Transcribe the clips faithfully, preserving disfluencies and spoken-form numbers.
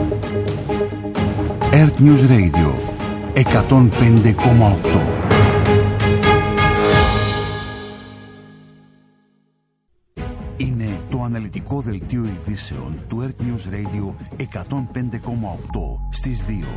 Earth News Radio εκατόν πέντε κόμμα οκτώ. Είναι το αναλυτικό δελτίο ειδήσεων του Earth News Radio εκατόν πέντε κόμμα οκτώ στις δύο.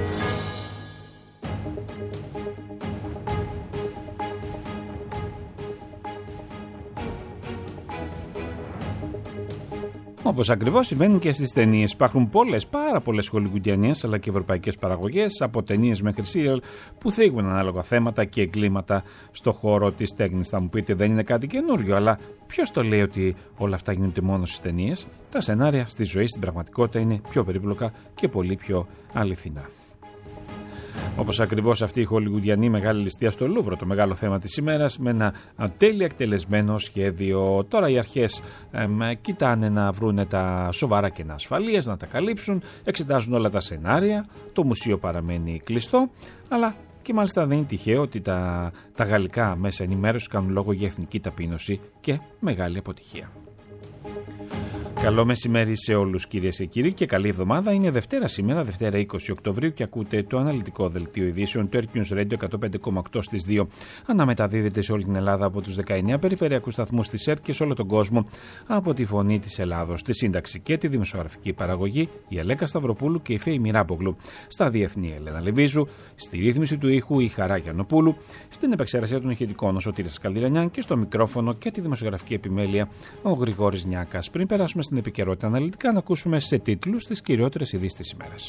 Όπως ακριβώς συμβαίνει και στις ταινίες. Υπάρχουν πολλές, πάρα πολλές χολιγουντιανές αλλά και ευρωπαϊκές παραγωγές, από ταινίες μέχρι σύριαλ, που θίγουν ανάλογα θέματα και εγκλήματα στο χώρο της τέχνης. Θα μου πείτε, δεν είναι κάτι καινούριο, αλλά ποιος το λέει ότι όλα αυτά γίνονται μόνο στις ταινίες? Τα σενάρια στη ζωή, στην πραγματικότητα, είναι πιο περίπλοκα και πολύ πιο αληθινά. Όπως ακριβώς αυτή η χολιγουντιανή μεγάλη ληστεία στο Λούβρο, το μεγάλο θέμα της ημέρας, με ένα τέλεια εκτελεσμένο σχέδιο. Τώρα οι αρχές εμ, κοιτάνε να βρούνε τα σοβαρά κενά ασφαλείας, να τα καλύψουν, εξετάζουν όλα τα σενάρια, το μουσείο παραμένει κλειστό, αλλά και μάλιστα δεν είναι τυχαίο ότι τα, τα γαλλικά μέσα ενημέρωσης κάνουν λόγο για εθνική ταπείνωση και μεγάλη αποτυχία. Καλό μεσημέρι σε όλους, κυρίες και κύριοι, και καλή εβδομάδα. Είναι Δευτέρα σήμερα, Δευτέρα είκοσι Οκτωβρίου, και ακούτε το αναλυτικό δελτίο ειδήσεων του Earth News Radio εκατόν πέντε κόμμα οκτώ στις δύο. Αναμεταδίδεται σε όλη την Ελλάδα από τους δεκαεννέα περιφερειακούς σταθμούς της ΕΡΤ και σε όλο τον κόσμο από τη Φωνή της Ελλάδος. Στη σύνταξη και τη δημοσιογραφική παραγωγή η Αλέκα Σταυροπούλου και η Φέη Μιράμπογλου. Στα διεθνή Ελένα Λεβίζου, στη ρύθμιση του ήχου η Χαρά Γιαννοπούλου, στην επεξεργασία των ηχητικών ο Σωτήρης Καλδυρανιάν και στο μικρόφωνο και τη δημοσιογραφική επιμέλεια ο Γρηγόρης Νιάκας. Πριν περάσουμε στην επικαιρότητα αναλυτικά, να ακούσουμε σε τίτλους τις κυριότερες ειδήσεις της ημέρας.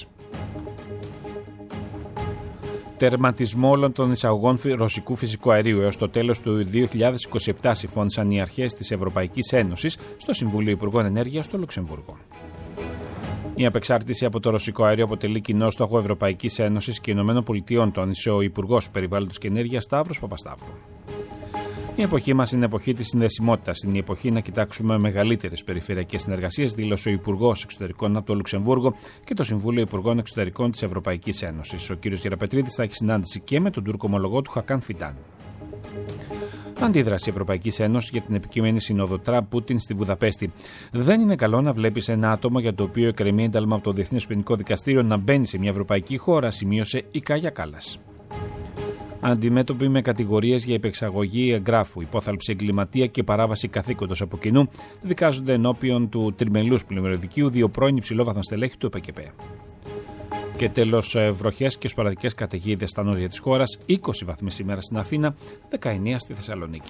Τερματισμό όλων των εισαγωγών ρωσικού φυσικού αερίου έως το τέλος του δύο χιλιάδες είκοσι επτά συμφώνησαν οι αρχές της Ευρωπαϊκής Ένωσης στο Συμβούλιο Υπουργών Ενέργειας στο Λουξεμβούργο. Η απεξάρτηση από το ρωσικό αέριο αποτελεί κοινό στόχο Ευρωπαϊκής Ένωσης και Ηνωμένων Πολιτειών, τόνισε ο Υπουργός Περιβάλλοντος και Ενέργειας Σταύρος Παπασταύρου. Η εποχή μας είναι εποχή της συνδεσιμότητας. Είναι η εποχή να κοιτάξουμε μεγαλύτερες περιφερειακές συνεργασίες, δήλωσε ο Υπουργός Εξωτερικών από το Λουξεμβούργο και το Συμβούλιο Υπουργών Εξωτερικών της Ευρωπαϊκής Ένωσης. Ο κ. Γεραπετρίδης θα έχει συνάντηση και με τον Τούρκο ομολογό του Χακάν Φιντάν. Αντίδραση Ευρωπαϊκής Ένωσης για την επικείμενη σύνοδο Τραμπ-Πούτιν στη Βουδαπέστη. Δεν είναι καλό να βλέπεις ένα άτομο για το οποίο εκκρεμεί ένταλμα από το Διεθνές Ποινικό Δικαστήριο να μπαίνει σε μια ευρωπαϊκή χώρα, σημείωσε η Κάγια Κάλλας. Αντιμέτωποι με κατηγορίες για υπεξαγωγή εγγράφου, υπόθαλψη εγκληματία και παράβαση καθήκοντος από κοινού, δικάζονται ενώπιον του τριμελούς πλημμυροδικείου δύο πρώην υψηλόβαθμα στελέχη του ΕΠΚΠ. Και τέλος, βροχές και σποραδικές καταιγίδες στα νότια της χώρας, είκοσι βαθμοί σήμερα στην Αθήνα, δεκαεννέα στη Θεσσαλονίκη.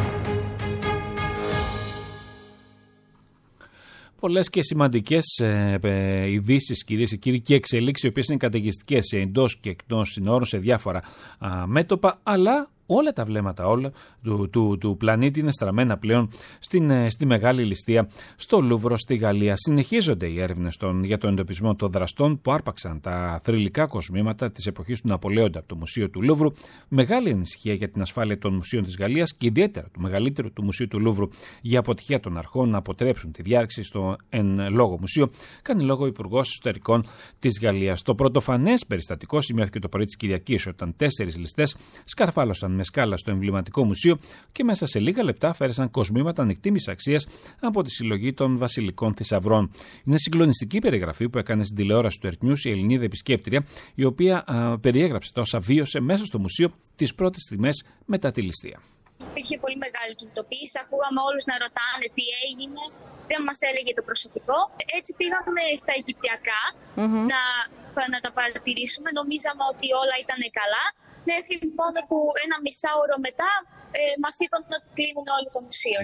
Πολλές και σημαντικές ε, ε, ειδήσεις, κυρίες και κύριοι, και εξελίξεις οι οποίες είναι καταιγιστικές εντός και εκτός συνόρων σε διάφορα α, μέτωπα, αλλά όλα τα βλέμματα όλα του, του, του πλανήτη είναι στραμμένα πλέον στην, στη μεγάλη ληστεία στο Λούβρο στη Γαλλία. Συνεχίζονται οι έρευνες των, για τον εντοπισμό των δραστών που άρπαξαν τα θρυλικά κοσμήματα της εποχής του Ναπολέοντα από το Μουσείο του Λούβρου. Μεγάλη ανησυχία για την ασφάλεια των μουσείων της Γαλλίας και ιδιαίτερα του μεγαλύτερου του Μουσείου του Λούβρου για αποτυχία των αρχών να αποτρέψουν τη διάρκεια στο εν λόγω μουσείο, κάνει λόγο ο Υπουργός Εσωτερικών της Γαλλίας. Το πρωτοφανές περιστατικό σημειώθηκε το πρωί της Κυριακής, όταν τέσσερις ληστές σκαρφάλωσαν με σκάλα στο εμβληματικό μουσείο και μέσα σε λίγα λεπτά αφαίρεσαν κοσμήματα ανεκτήμης αξίας από τη συλλογή των βασιλικών θησαυρών. Είναι συγκλονιστική η περιγραφή που έκανε στην τηλεόραση του Earth News η Ελληνίδα επισκέπτρια, η οποία α, περιέγραψε τα όσα βίωσε μέσα στο μουσείο τις πρώτες στιγμές μετά τη ληστεία. Υπήρχε πολύ μεγάλη κινητοποίηση, ακούγαμε όλους να ρωτάνε τι έγινε, δεν μας έλεγε το προσωπικό. Έτσι πήγαμε στα Αιγυπτιακά mm-hmm. να, να τα παρατηρήσουμε, νομίζαμε ότι όλα ήταν καλά. Μέχρι μόνο που ένα μισάωρο μετά ε, μας είπαν ότι κλείνουν όλο το μουσείο.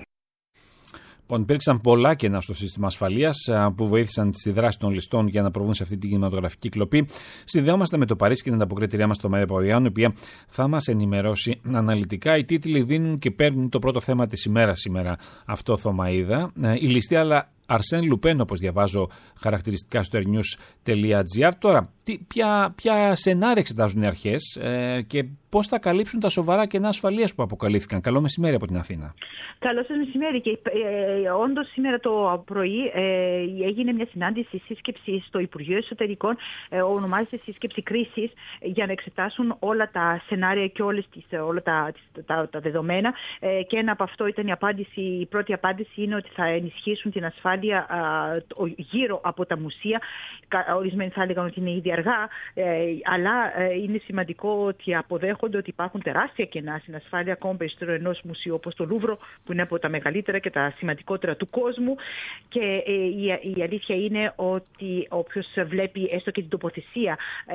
Λοιπόν, υπήρξαν πολλά κενά στο σύστημα ασφαλείας που βοήθησαν στη δράση των ληστών για να προβούν σε αυτή την κινηματογραφική κλοπή. Συνδεόμαστε με το Παρίσι και την ανταποκρίτριά μας στο Μαρία Παπαγιάννου, η οποία θα μας ενημερώσει αναλυτικά. Οι τίτλοι δίνουν και παίρνουν το πρώτο θέμα της ημέρας σήμερα. Αυτό Θωμαΐδα. Η ληστεία, αλλά Αρσέν Λουπέν, όπως διαβάζω χαρακτηριστικά στο airnews τελεία gr. Τώρα, τι, ποια, ποια σενάρια εξετάζουν οι αρχές ε, και πώς θα καλύψουν τα σοβαρά κενά ασφαλείας που αποκαλύφθηκαν? Καλό μεσημέρι από την Αθήνα. Καλό σας μεσημέρι. Και ε, όντως σήμερα το πρωί ε, έγινε μια συνάντηση, σύσκεψη στο Υπουργείο Εσωτερικών, ε, ονομάζεται σύσκεψη κρίσης, για να εξετάσουν όλα τα σενάρια και όλες τις, όλα τα, τις, τα, τα δεδομένα. Ε, και ένα από αυτό ήταν η απάντηση, η πρώτη απάντηση είναι ότι θα ενισχύσουν την ασφάλεια ασφάλεια γύρω από τα μουσεία. Ορισμένοι θα έλεγαν ότι είναι ήδη αργά, αλλά είναι σημαντικό ότι αποδέχονται ότι υπάρχουν τεράστια κενά στην ασφάλεια, ακόμα περισσότερο ενός μουσείου όπως το Λούβρο, που είναι από τα μεγαλύτερα και τα σημαντικότερα του κόσμου. Και η αλήθεια είναι ότι όποιος βλέπει έστω και την τοποθεσία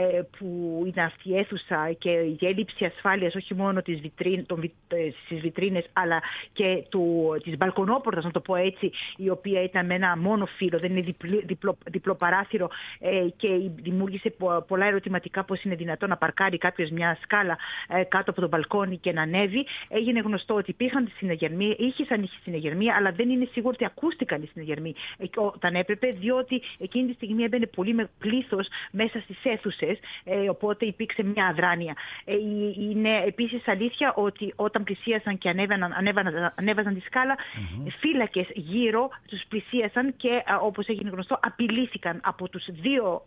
που είναι αυτή η αίθουσα και η έλλειψη ασφάλειας όχι μόνο της βιτρίν, των, στις βιτρίνες, αλλά και του, της μπαλκονόπορτας, να το πω έτσι, η οποία ήταν με ένα μόνο φύλλο, δεν είναι διπλό, διπλό, διπλό παράθυρο, ε, και δημιούργησε πολλά ερωτηματικά πώς είναι δυνατόν να παρκάρει κάποιος μια σκάλα ε, κάτω από το μπαλκόνι και να ανέβει. Έγινε γνωστό ότι υπήρχαν συναγερμοί, είχαν οι συναγερμοί, αλλά δεν είναι σίγουρο ότι ακούστηκαν οι συναγερμοί ε, όταν έπρεπε, διότι εκείνη τη στιγμή έμπαινε πολύ με πλήθος μέσα στις αίθουσες, ε, οπότε υπήρξε μια αδράνεια. Ε, είναι επίσης αλήθεια ότι όταν πλησίασαν και ανέβαιναν, ανέβαιναν, ανέβαζαν τη σκάλα, mm-hmm. φύλακες γύρω τους πλησίασαν και, όπως έγινε γνωστό, απειλήθηκαν από τους δύο,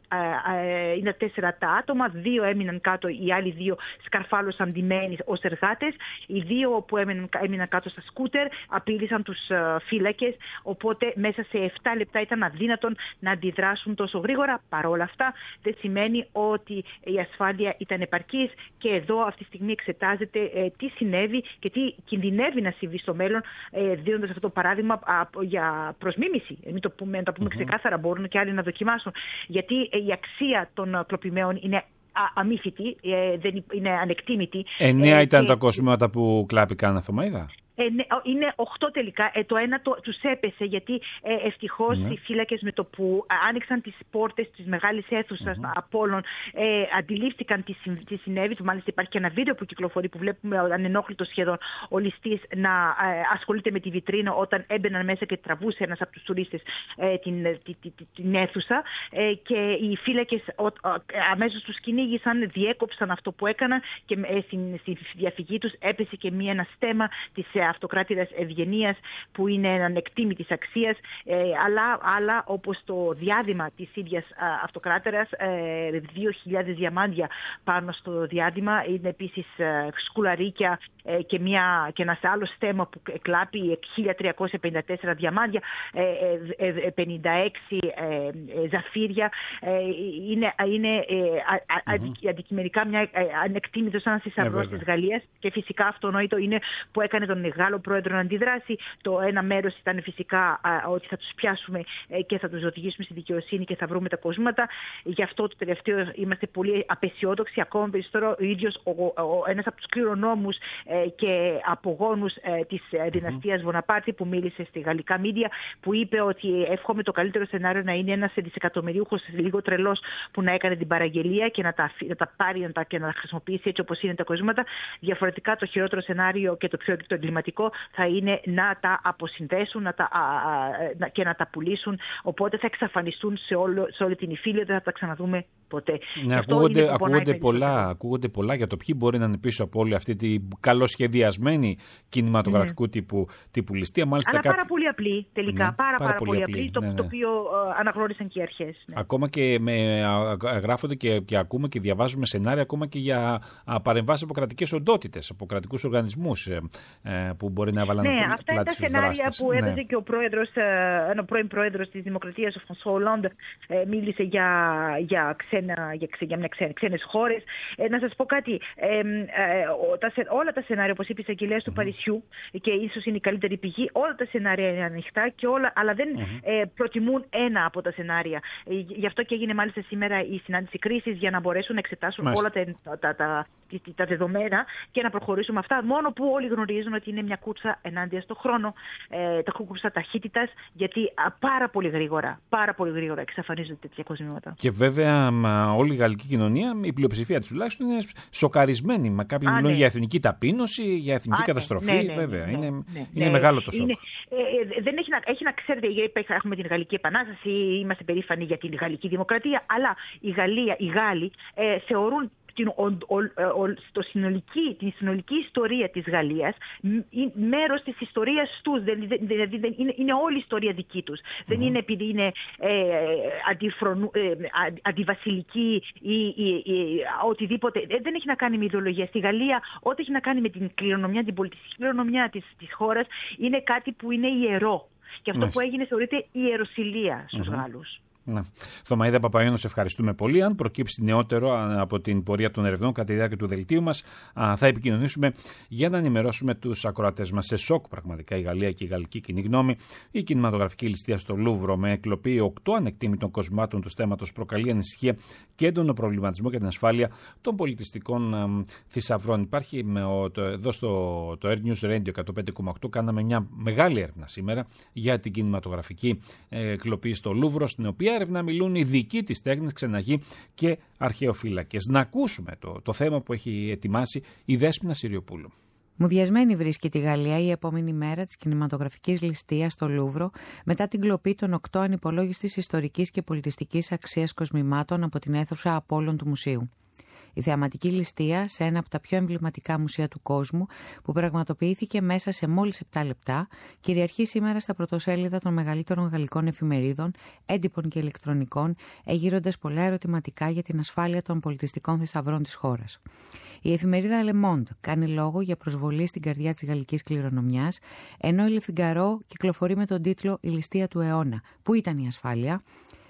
ε, είναι τέσσερα τα άτομα, δύο έμειναν κάτω, οι άλλοι δύο σκαρφάλωσαν ντυμένοι ως εργάτες, οι δύο που έμειναν, έμειναν κάτω στα σκούτερ απείλησαν τους φύλακες, οπότε μέσα σε επτά λεπτά ήταν αδύνατον να αντιδράσουν τόσο γρήγορα. Παρ' όλα αυτά δεν σημαίνει ότι η ασφάλεια ήταν επαρκής και εδώ αυτή τη στιγμή εξετάζεται ε, τι συνέβη και τι κινδυνεύει να συμβεί στο μέλλον, ε, δίνοντας αυτό το παράδειγμα α, για προσμίμηση. Μην το πούμε, να το πούμε mm-hmm. ξεκάθαρα, μπορούν και άλλοι να δοκιμάσουν. Γιατί ε, η αξία των κλοπημαίων είναι αμύθιτη, ε, δεν είναι ανεκτήμητη. Εννέα ε, ήταν και... τα κοσμήματα που κλάπηκαν, Αθωμαίδα. Ε, ναι, είναι οχτώ τελικά. Ε, το ένα το, τους έπεσε γιατί ε, ευτυχώς mm-hmm. οι φύλακες με το που άνοιξαν τις πόρτες της μεγάλης αίθουσας mm-hmm. από όλων ε, αντιλήφθηκαν τι, τι συνέβη. Μάλιστα υπάρχει και ένα βίντεο που κυκλοφορεί που βλέπουμε ανενόχλητο σχεδόν ο ληστής να ε, ασχολείται με τη βιτρίνα όταν έμπαιναν μέσα και τραβούσε ένας από τους τουρίστες ε, την, την, την, την αίθουσα ε, και οι φύλακες ε, αμέσως τους κυνήγησαν, διέκοψαν αυτό που έκαναν και ε, στην, στη διαφυγή τους έπεσε και μία, ένα στέμμα της αυτοκράτηρας Ευγενίας που είναι ανεκτήμητης αξίας, ε, αλλά, αλλά όπως το διάδημα της ίδιας α, αυτοκράτηρας, ε, δύο χιλιάδες διαμάντια πάνω στο διάδημα, είναι επίσης ε, σκουλαρίκια ε, και, μια, και ένας άλλος στέμμα που εκλάπει χίλια τριακόσια πενήντα τέσσερα διαμάντια, ε, ε, ε, πενήντα έξι ε, ε, ζαφύρια, ε, είναι, είναι ε, α, α, mm-hmm. αντικειμενικά μια ε, ανεκτήμητος ένας θησαυρός yeah, της Γαλλίας και φυσικά αυτονόητο είναι που έκανε τον Γάλλο πρόεδρο να αντιδράσει. Το ένα μέρος ήταν φυσικά α, ότι θα τους πιάσουμε ε, και θα τους οδηγήσουμε στη δικαιοσύνη και θα βρούμε τα κοσμήματα. Γι' αυτό το τελευταίο είμαστε πολύ απεσιόδοξοι. Ακόμα περισσότερο ο ίδιος ο, ο, ο, ένας από τους κληρονόμους ε, και απογόνους ε, της ε, δυναστείας Βοναπάρτη που μίλησε στη γαλλικά μίντια, που είπε ότι εύχομαι το καλύτερο σενάριο να είναι ένας δισεκατομμυρίουχος λίγο τρελός που να έκανε την παραγγελία και να τα, να τα πάρει να τα, και να τα χρησιμοποιήσει έτσι όπως είναι τα κοσμήματα. Διαφορετικά το χειρότερο σενάριο και το πιο το εγκληματικό θα είναι να τα αποσυνδέσουν να τα, α, α, και να τα πουλήσουν, οπότε θα εξαφανιστούν σε, όλο, σε όλη την Ιφίλιο, δεν θα τα ξαναδούμε ποτέ. Ναι, ακούγονται, ακούγονται, πολλά, ακούγονται πολλά για το ποιοι μπορεί να είναι πίσω από όλη αυτή την καλοσχεδιασμένη κινηματογραφικού mm. τύπου, τύπου ληστεία. Μάλιστα, αλλά κά... πάρα πολύ απλή τελικά, ναι, πάρα, πάρα, πάρα πολύ απλή, απλή το, ναι, ναι. το οποίο uh, αναγνώρισαν και οι αρχές. Ναι. Ακόμα και με, γράφονται και, και ακούμε και διαβάζουμε σενάρια ακόμα και για παρεμβάσεις από κρατικές οντότητες, από κρατικούς οργανισμούς ε, που μπορεί να έβαλαν. Ναι, αυτά είναι τα σενάρια που έδωσε ναι. και ο πρόεδρος, ο πρώην πρόεδρος της Δημοκρατίας, ο Φρανσουά Ολόντ, μίλησε για, για, ξένα, για, ξε, για ξέ, ξένες χώρες. Ε, να σας πω κάτι, ε, ε, τα, όλα τα σενάρια, όπως είπε η εισαγγελέας του mm-hmm. Παρισιού, και ίσως είναι η καλύτερη πηγή, όλα τα σενάρια είναι ανοιχτά και όλα, αλλά δεν mm-hmm. ε, προτιμούν ένα από τα σενάρια. Ε, γι' αυτό και έγινε μάλιστα σήμερα η συνάντηση κρίσης για να μπορέσουν να εξετάσουν μάλιστα. όλα τα, τα, τα, τα, τα δεδομένα και να προχωρήσουμε αυτά, μόνο που όλοι γνωρίζουν ότι είναι μια κούρσα ενάντια στον χρόνο, ε, τα κούρσα ταχύτητας, γιατί α, πάρα πολύ γρήγορα, πάρα πολύ γρήγορα εξαφανίζονται τέτοια κοσμήματα. Και βέβαια μα, όλη η γαλλική κοινωνία, η πλειοψηφία της τουλάχιστον, είναι σοκαρισμένη. Μα κάποιοι μιλούν ναι. για εθνική ταπείνωση, για εθνική Α, καταστροφή. Ναι, ναι, βέβαια, ναι, ναι, είναι, ναι, είναι ναι, μεγάλο το σοκ. Είναι, ε, δεν έχει να, έχει να ξέρετε, γιατί έχουμε την Γαλλική Επανάσταση, είμαστε περήφανοι για την Γαλλική Δημοκρατία, αλλά η Γαλλία, οι Γάλλοι ε, θεωρούν την, ο, ο, ο, το συνολική, την συνολική ιστορία της Γαλλίας μέρος της ιστορίας τους. Δηλαδή είναι, είναι όλη η ιστορία δική τους. Mm-hmm. Δεν είναι επειδή είναι ε, αντιφρονου, ε, αντιβασιλική ή, ή, ή οτιδήποτε. Δεν έχει να κάνει με ιδεολογία. Στη Γαλλία ό,τι έχει να κάνει με την κληρονομιά, την πολιτιστική κληρονομιά της, της χώρας είναι κάτι που είναι ιερό. Και αυτό που έγινε θεωρείται ιεροσυλία στους mm-hmm. Γάλλους. Ναι. Θωμαΐδα Παπαϊώνου, σε ευχαριστούμε πολύ. Αν προκύψει νεότερο από την πορεία των ερευνών κατά τη διάρκεια του δελτίου μας, θα επικοινωνήσουμε για να ενημερώσουμε τους ακροατές μας. Σε σοκ πραγματικά η Γαλλία και η γαλλική κοινή γνώμη. Η κινηματογραφική ληστεία στο Λούβρο με εκλοπή οκτώ ανεκτήμητων κοσμάτων του θέματος προκαλεί ανησυχία και έντονο προβληματισμό για την ασφάλεια των πολιτιστικών θησαυρών. Υπάρχει με ο, το, εδώ στο το Earth News Radio εκατόν πέντε κόμμα οκτώ κάναμε μια μεγάλη έρευνα σήμερα για την κινηματογραφική εκλοπή στο Λούβρο, στην οποία έρευνα μιλούν ειδικοί της τέχνης, ξεναγοί και αρχαιοφύλακες. Να ακούσουμε το, το θέμα που έχει ετοιμάσει η Δέσποινα Συριοπούλου. Μουδιασμένη βρίσκεται η Γαλλία η επόμενη μέρα της κινηματογραφικής ληστείας στο Λούβρο μετά την κλοπή των οκτώ ανυπολόγιστης ιστορικής και πολιτιστικής αξίας κοσμημάτων από την αίθουσα Απόλλων του Μουσείου. Η θεαματική ληστεία σε ένα από τα πιο εμβληματικά μουσεία του κόσμου, που πραγματοποιήθηκε μέσα σε μόλις επτά λεπτά, κυριαρχεί σήμερα στα πρωτοσέλιδα των μεγαλύτερων γαλλικών εφημερίδων, έντυπων και ηλεκτρονικών, εγείροντας πολλά ερωτηματικά για την ασφάλεια των πολιτιστικών θησαυρών της χώρας. Η εφημερίδα Le Monde κάνει λόγο για προσβολή στην καρδιά της γαλλικής κληρονομιάς, ενώ η Le Figaro κυκλοφορεί με τον τίτλο «Η ληστεία του αιώνα». Πού ήταν η ασφάλεια?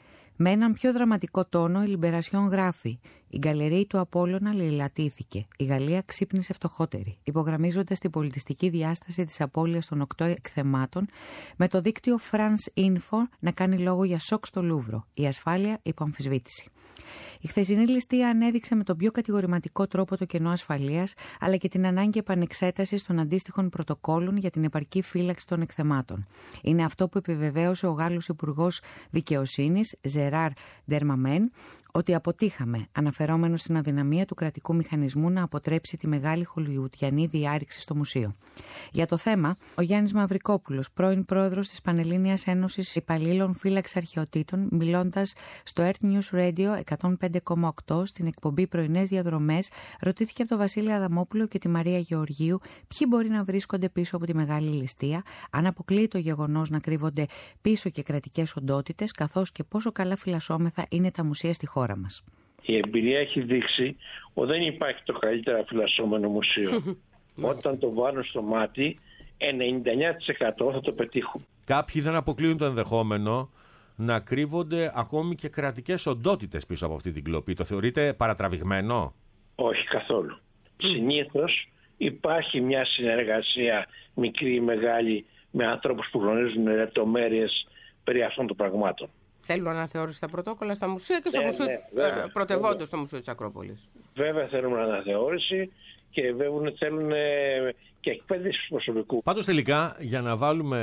Με έναν πιο δραματικό τόνο, η Λιμπερασιόν γράφει: «Η γκαλερί του Απόλλωνα λαιλατήθηκε. Η Γαλλία ξύπνησε φτωχότερη», υπογραμμίζοντας την πολιτιστική διάσταση της απώλειας των οκτώ εκθεμάτων, με το δίκτυο France Info να κάνει λόγο για σοκ στο Λούβρο. Η ασφάλεια υπό αμφισβήτηση. Η χθεσινή ληστεία ανέδειξε με τον πιο κατηγορηματικό τρόπο το κενό ασφαλείας, αλλά και την ανάγκη επανεξέτασης των αντίστοιχων πρωτοκόλων για την επαρκή φύλαξη των εκθεμάτων. Είναι αυτό που επιβεβαίωσε ο Γάλλος Υπουργός Δικαιοσύνης, Ζεράρ Ντερμαμέν, ότι αποτύχαμε, αναφερόμενο στην αδυναμία του κρατικού μηχανισμού να αποτρέψει τη μεγάλη χολιουτιανή διάρρηξη στο μουσείο. Για το θέμα, ο Γιάννης Μαυρικόπουλος, πρώην πρόεδρος της Πανελλήνιας Ένωσης Υπαλλήλων Φύλαξης Αρχαιοτήτων, μιλώντας στο Earth News Radio εκατόν πέντε κόμμα οκτώ στην εκπομπή Πρωινές Διαδρομές, ρωτήθηκε από τον Βασίλη Αδαμόπουλο και τη Μαρία Γεωργίου ποιοι μπορεί να βρίσκονται πίσω από τη μεγάλη ληστεία, αν αποκλείει το γεγονός να κρύβονται πίσω και κρατικές οντότητες, καθώς και πόσο καλά φυλασσόμεθα είναι τα μουσεία στη χώρα μας. Η εμπειρία έχει δείξει ότι δεν υπάρχει το καλύτερα φυλασσόμενο μουσείο. Όταν το βάλουν στο μάτι, ενενήντα εννέα τοις εκατό θα το πετύχουν. Κάποιοι δεν αποκλείουν το ενδεχόμενο να κρύβονται ακόμη και κρατικές οντότητες πίσω από αυτή την κλοπή. Το θεωρείτε παρατραβηγμένο? Όχι καθόλου. Mm. Συνήθως υπάρχει μια συνεργασία μικρή ή μεγάλη με ανθρώπους που γνωρίζουν λεπτομέρειες περί αυτών των πραγμάτων. Θέλουν αναθεώρηση στα πρωτόκολλα στα μουσεία και στο ναι, μουσείο, ναι, βέβαια, πρωτευόντως βέβαια. στο Μουσείο της Ακρόπολης. Βέβαια θέλουν αναθεώρηση και βέβαια θέλουν και εκπαίδευση του προσωπικού. Πάντως τελικά, για να βάλουμε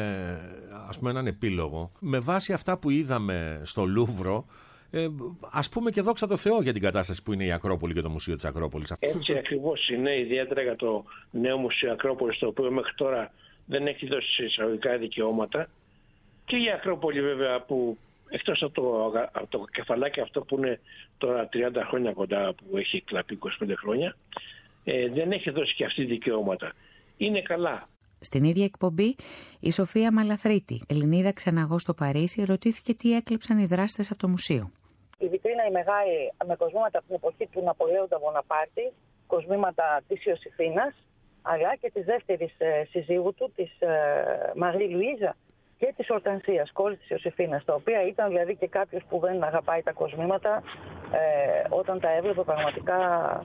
ας πούμε έναν επίλογο, με βάση αυτά που είδαμε στο Λούβρο, ε, ας πούμε και δόξα τω Θεώ για την κατάσταση που είναι η Ακρόπολη και το Μουσείο της Ακρόπολης. Έτσι ακριβώς είναι, ιδιαίτερα για το νέο Μουσείο Ακρόπολης, το οποίο μέχρι τώρα δεν έχει δώσει εισαγωγικά δικαιώματα, και η Ακρόπολη βέβαια που εκτός από το, από το κεφαλάκι αυτό που είναι τώρα τριάντα χρόνια κοντά, που έχει κλαπεί είκοσι πέντε χρόνια, ε, δεν έχει δώσει και αυτή δικαιώματα. Είναι καλά. Στην ίδια εκπομπή, η Σοφία Μαλαθρίτη, Ελληνίδα ξεναγός στο Παρίσι, ρωτήθηκε τι έκλεψαν οι δράστες από το μουσείο. Η βιτρίνα η μεγάλη με κοσμήματα από την εποχή του Ναπολέοντα Βοναπάρτη, κοσμήματα της Ιωσήφινας, αλλά και της δεύτερης ε, συζύγου του, της ε, Μαρή Λουίζα, και της Ορτανσίας, κόρης της Ιωσήφινας, τα οποία ήταν δηλαδή και κάποιος που δεν αγαπάει τα κοσμήματα, ε, όταν τα έβλεπε πραγματικά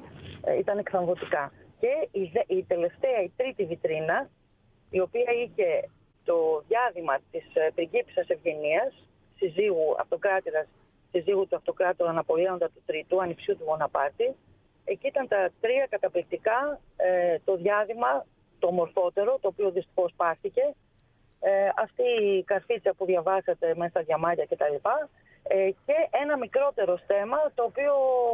ε, ήταν εκθαμβωτικά. Και η, η τελευταία, η τρίτη βιτρίνα, η οποία είχε το διάδημα της ε, πριγκίπισσας Ευγενίας, συζύγου αυτοκράτηρας, συζύγου του αυτοκράτορα Ναπολέοντα του Τρίτου, ανιψιού του Βοναπάρτη. Εκεί ήταν τα τρία καταπληκτικά, ε, το διάδημα, το μορφότερο, το οποίο δυστυχώς πάρθηκε. Ε, αυτή η καρφίτσα που διαβάσατε μέσα στα διαμάτια κτλ. Ε, και ένα μικρότερο στέμα, το οποίο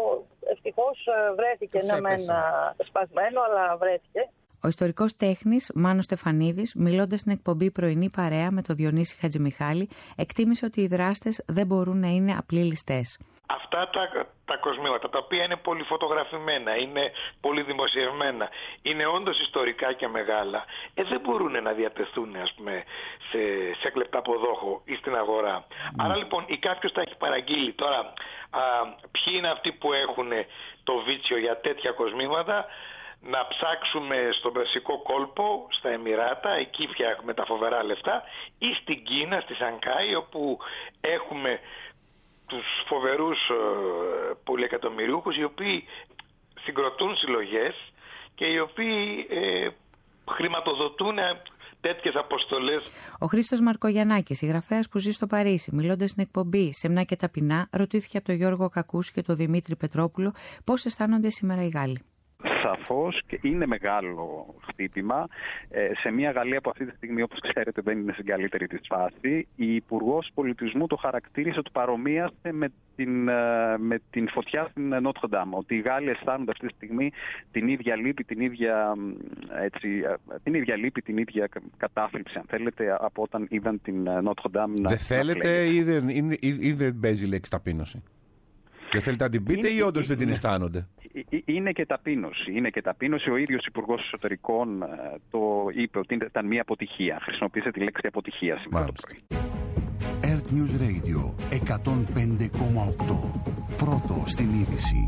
ευτυχώς βρέθηκε, ναι μεν σπασμένο, αλλά βρέθηκε. Ο ιστορικός τέχνης Μάνος Στεφανίδης, μιλώντας στην εκπομπή Πρωινή Παρέα με τον Διονύση Χατζημιχάλη, εκτίμησε ότι οι δράστες δεν μπορούν να είναι απλοί ληστές. Αυτά τα, τα κοσμήματα, τα οποία είναι πολύ φωτογραφημένα, είναι πολύ δημοσιευμένα, είναι όντως ιστορικά και μεγάλα, ε, δεν μπορούν να διατεθούν, ας πούμε, σε, σε κλεπταποδόχο ή στην αγορά. Mm. Άρα λοιπόν ή κάποιος τα έχει παραγγείλει. Τώρα, α, ποιοι είναι αυτοί που έχουν το βίτσιο για τέτοια κοσμήματα, να ψάξουμε στον Περσικό κόλπο, στα Εμιράτα, εκεί φτιάχνουμε τα φοβερά λεφτά, ή στην Κίνα, στη Σανκάη, όπου έχουμε τους φοβερούς ε, πολυεκατομμυριούχους, οι οποίοι συγκροτούν συλλογές και οι οποίοι ε, χρηματοδοτούν τέτοιες αποστολές. Ο Χρήστος Μαρκογιαννάκης, συγγραφέας που ζει στο Παρίσι, μιλώντας στην εκπομπή «Σεμνά και ταπεινά», ρωτήθηκε από τον Γιώργο Κακούση και τον Δημήτρη Πετρόπουλο πώς αισθάνονται σήμερα οι Γάλλοι. Σαφώς και είναι μεγάλο χτύπημα ε, σε μια Γαλλία που αυτή τη στιγμή, όπως ξέρετε, δεν είναι στην καλύτερη της φάση. Η Υπουργός Πολιτισμού το χαρακτήρισε, το παρομοίασε με την, ε, με την φωτιά στην Νότρ Ντάμ. Ότι οι Γάλλοι αισθάνονται αυτή τη στιγμή την ίδια λύπη, την ίδια, έτσι, την ίδια λύπη, την ίδια κατάθλιψη, αν θέλετε, από όταν είδαν την Νότρ Ντάμ να. Δεν θέλετε ή δεν, ή, ή, ή δεν παίζει λέξη ταπείνωση? Δεν θέλετε να την πείτε είναι, ή όντως δεν την αισθάνονται? Είναι και ταπείνωση. Είναι και ταπείνωση. Ο ίδιος Υπουργός Εσωτερικών το είπε ότι ήταν μια αποτυχία. Χρησιμοποίησε τη λέξη αποτυχία σήμερα το πρωί. Earth News Radio εκατόν πέντε κόμμα οκτώ. Πρώτο στην είδηση.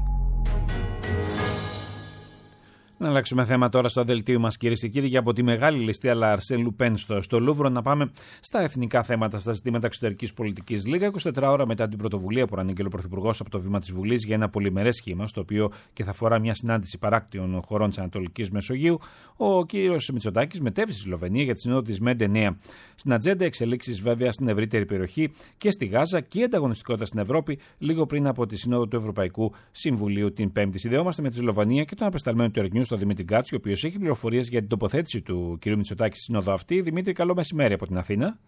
Να αλλάξουμε θέμα τώρα στο δελτίο μας, κυρίες και κύριοι, και από τη μεγάλη ληστεία Αρσέν Λουπέν στο, στο Λούβρο να πάμε στα εθνικά θέματα, στα ζητήματα εξωτερικής πολιτικής. Λίγα είκοσι τέσσερις ώρα μετά την πρωτοβουλία που ανήγγειλε ο Πρωθυπουργός από το βήμα της Βουλής για ένα πολυμερές σχήμα, στο οποίο και θα αφορά μια συνάντηση παράκτιων χωρών της Ανατολικής Μεσογείου, ο κύριος Μητσοτάκης μετέβη στη Σλοβενία για τη σύνοδο της ΜΕΝΤΕ νέα. Στην ατζέντα εξελίξεις βέβαια στην ευρύτερη περιοχή και στη Γάζα και η ανταγωνιστικότητα στην Ευρώπη, λίγο πριν από τη σύνοδο του Ευρωπαϊκού Συμβουλίου την Πέμπτη. Συνδεόμαστε με τη Σλοβενία και τον απεσταλμένο του Earth News, τον Δημήτρη Γκάτσι, ο οποίος έχει πληροφορίες για την τοποθέτηση του κ. Μητσοτάκη στη σύνοδο αυτή. Δημήτρη, καλό μεσημέρι από την Αθήνα.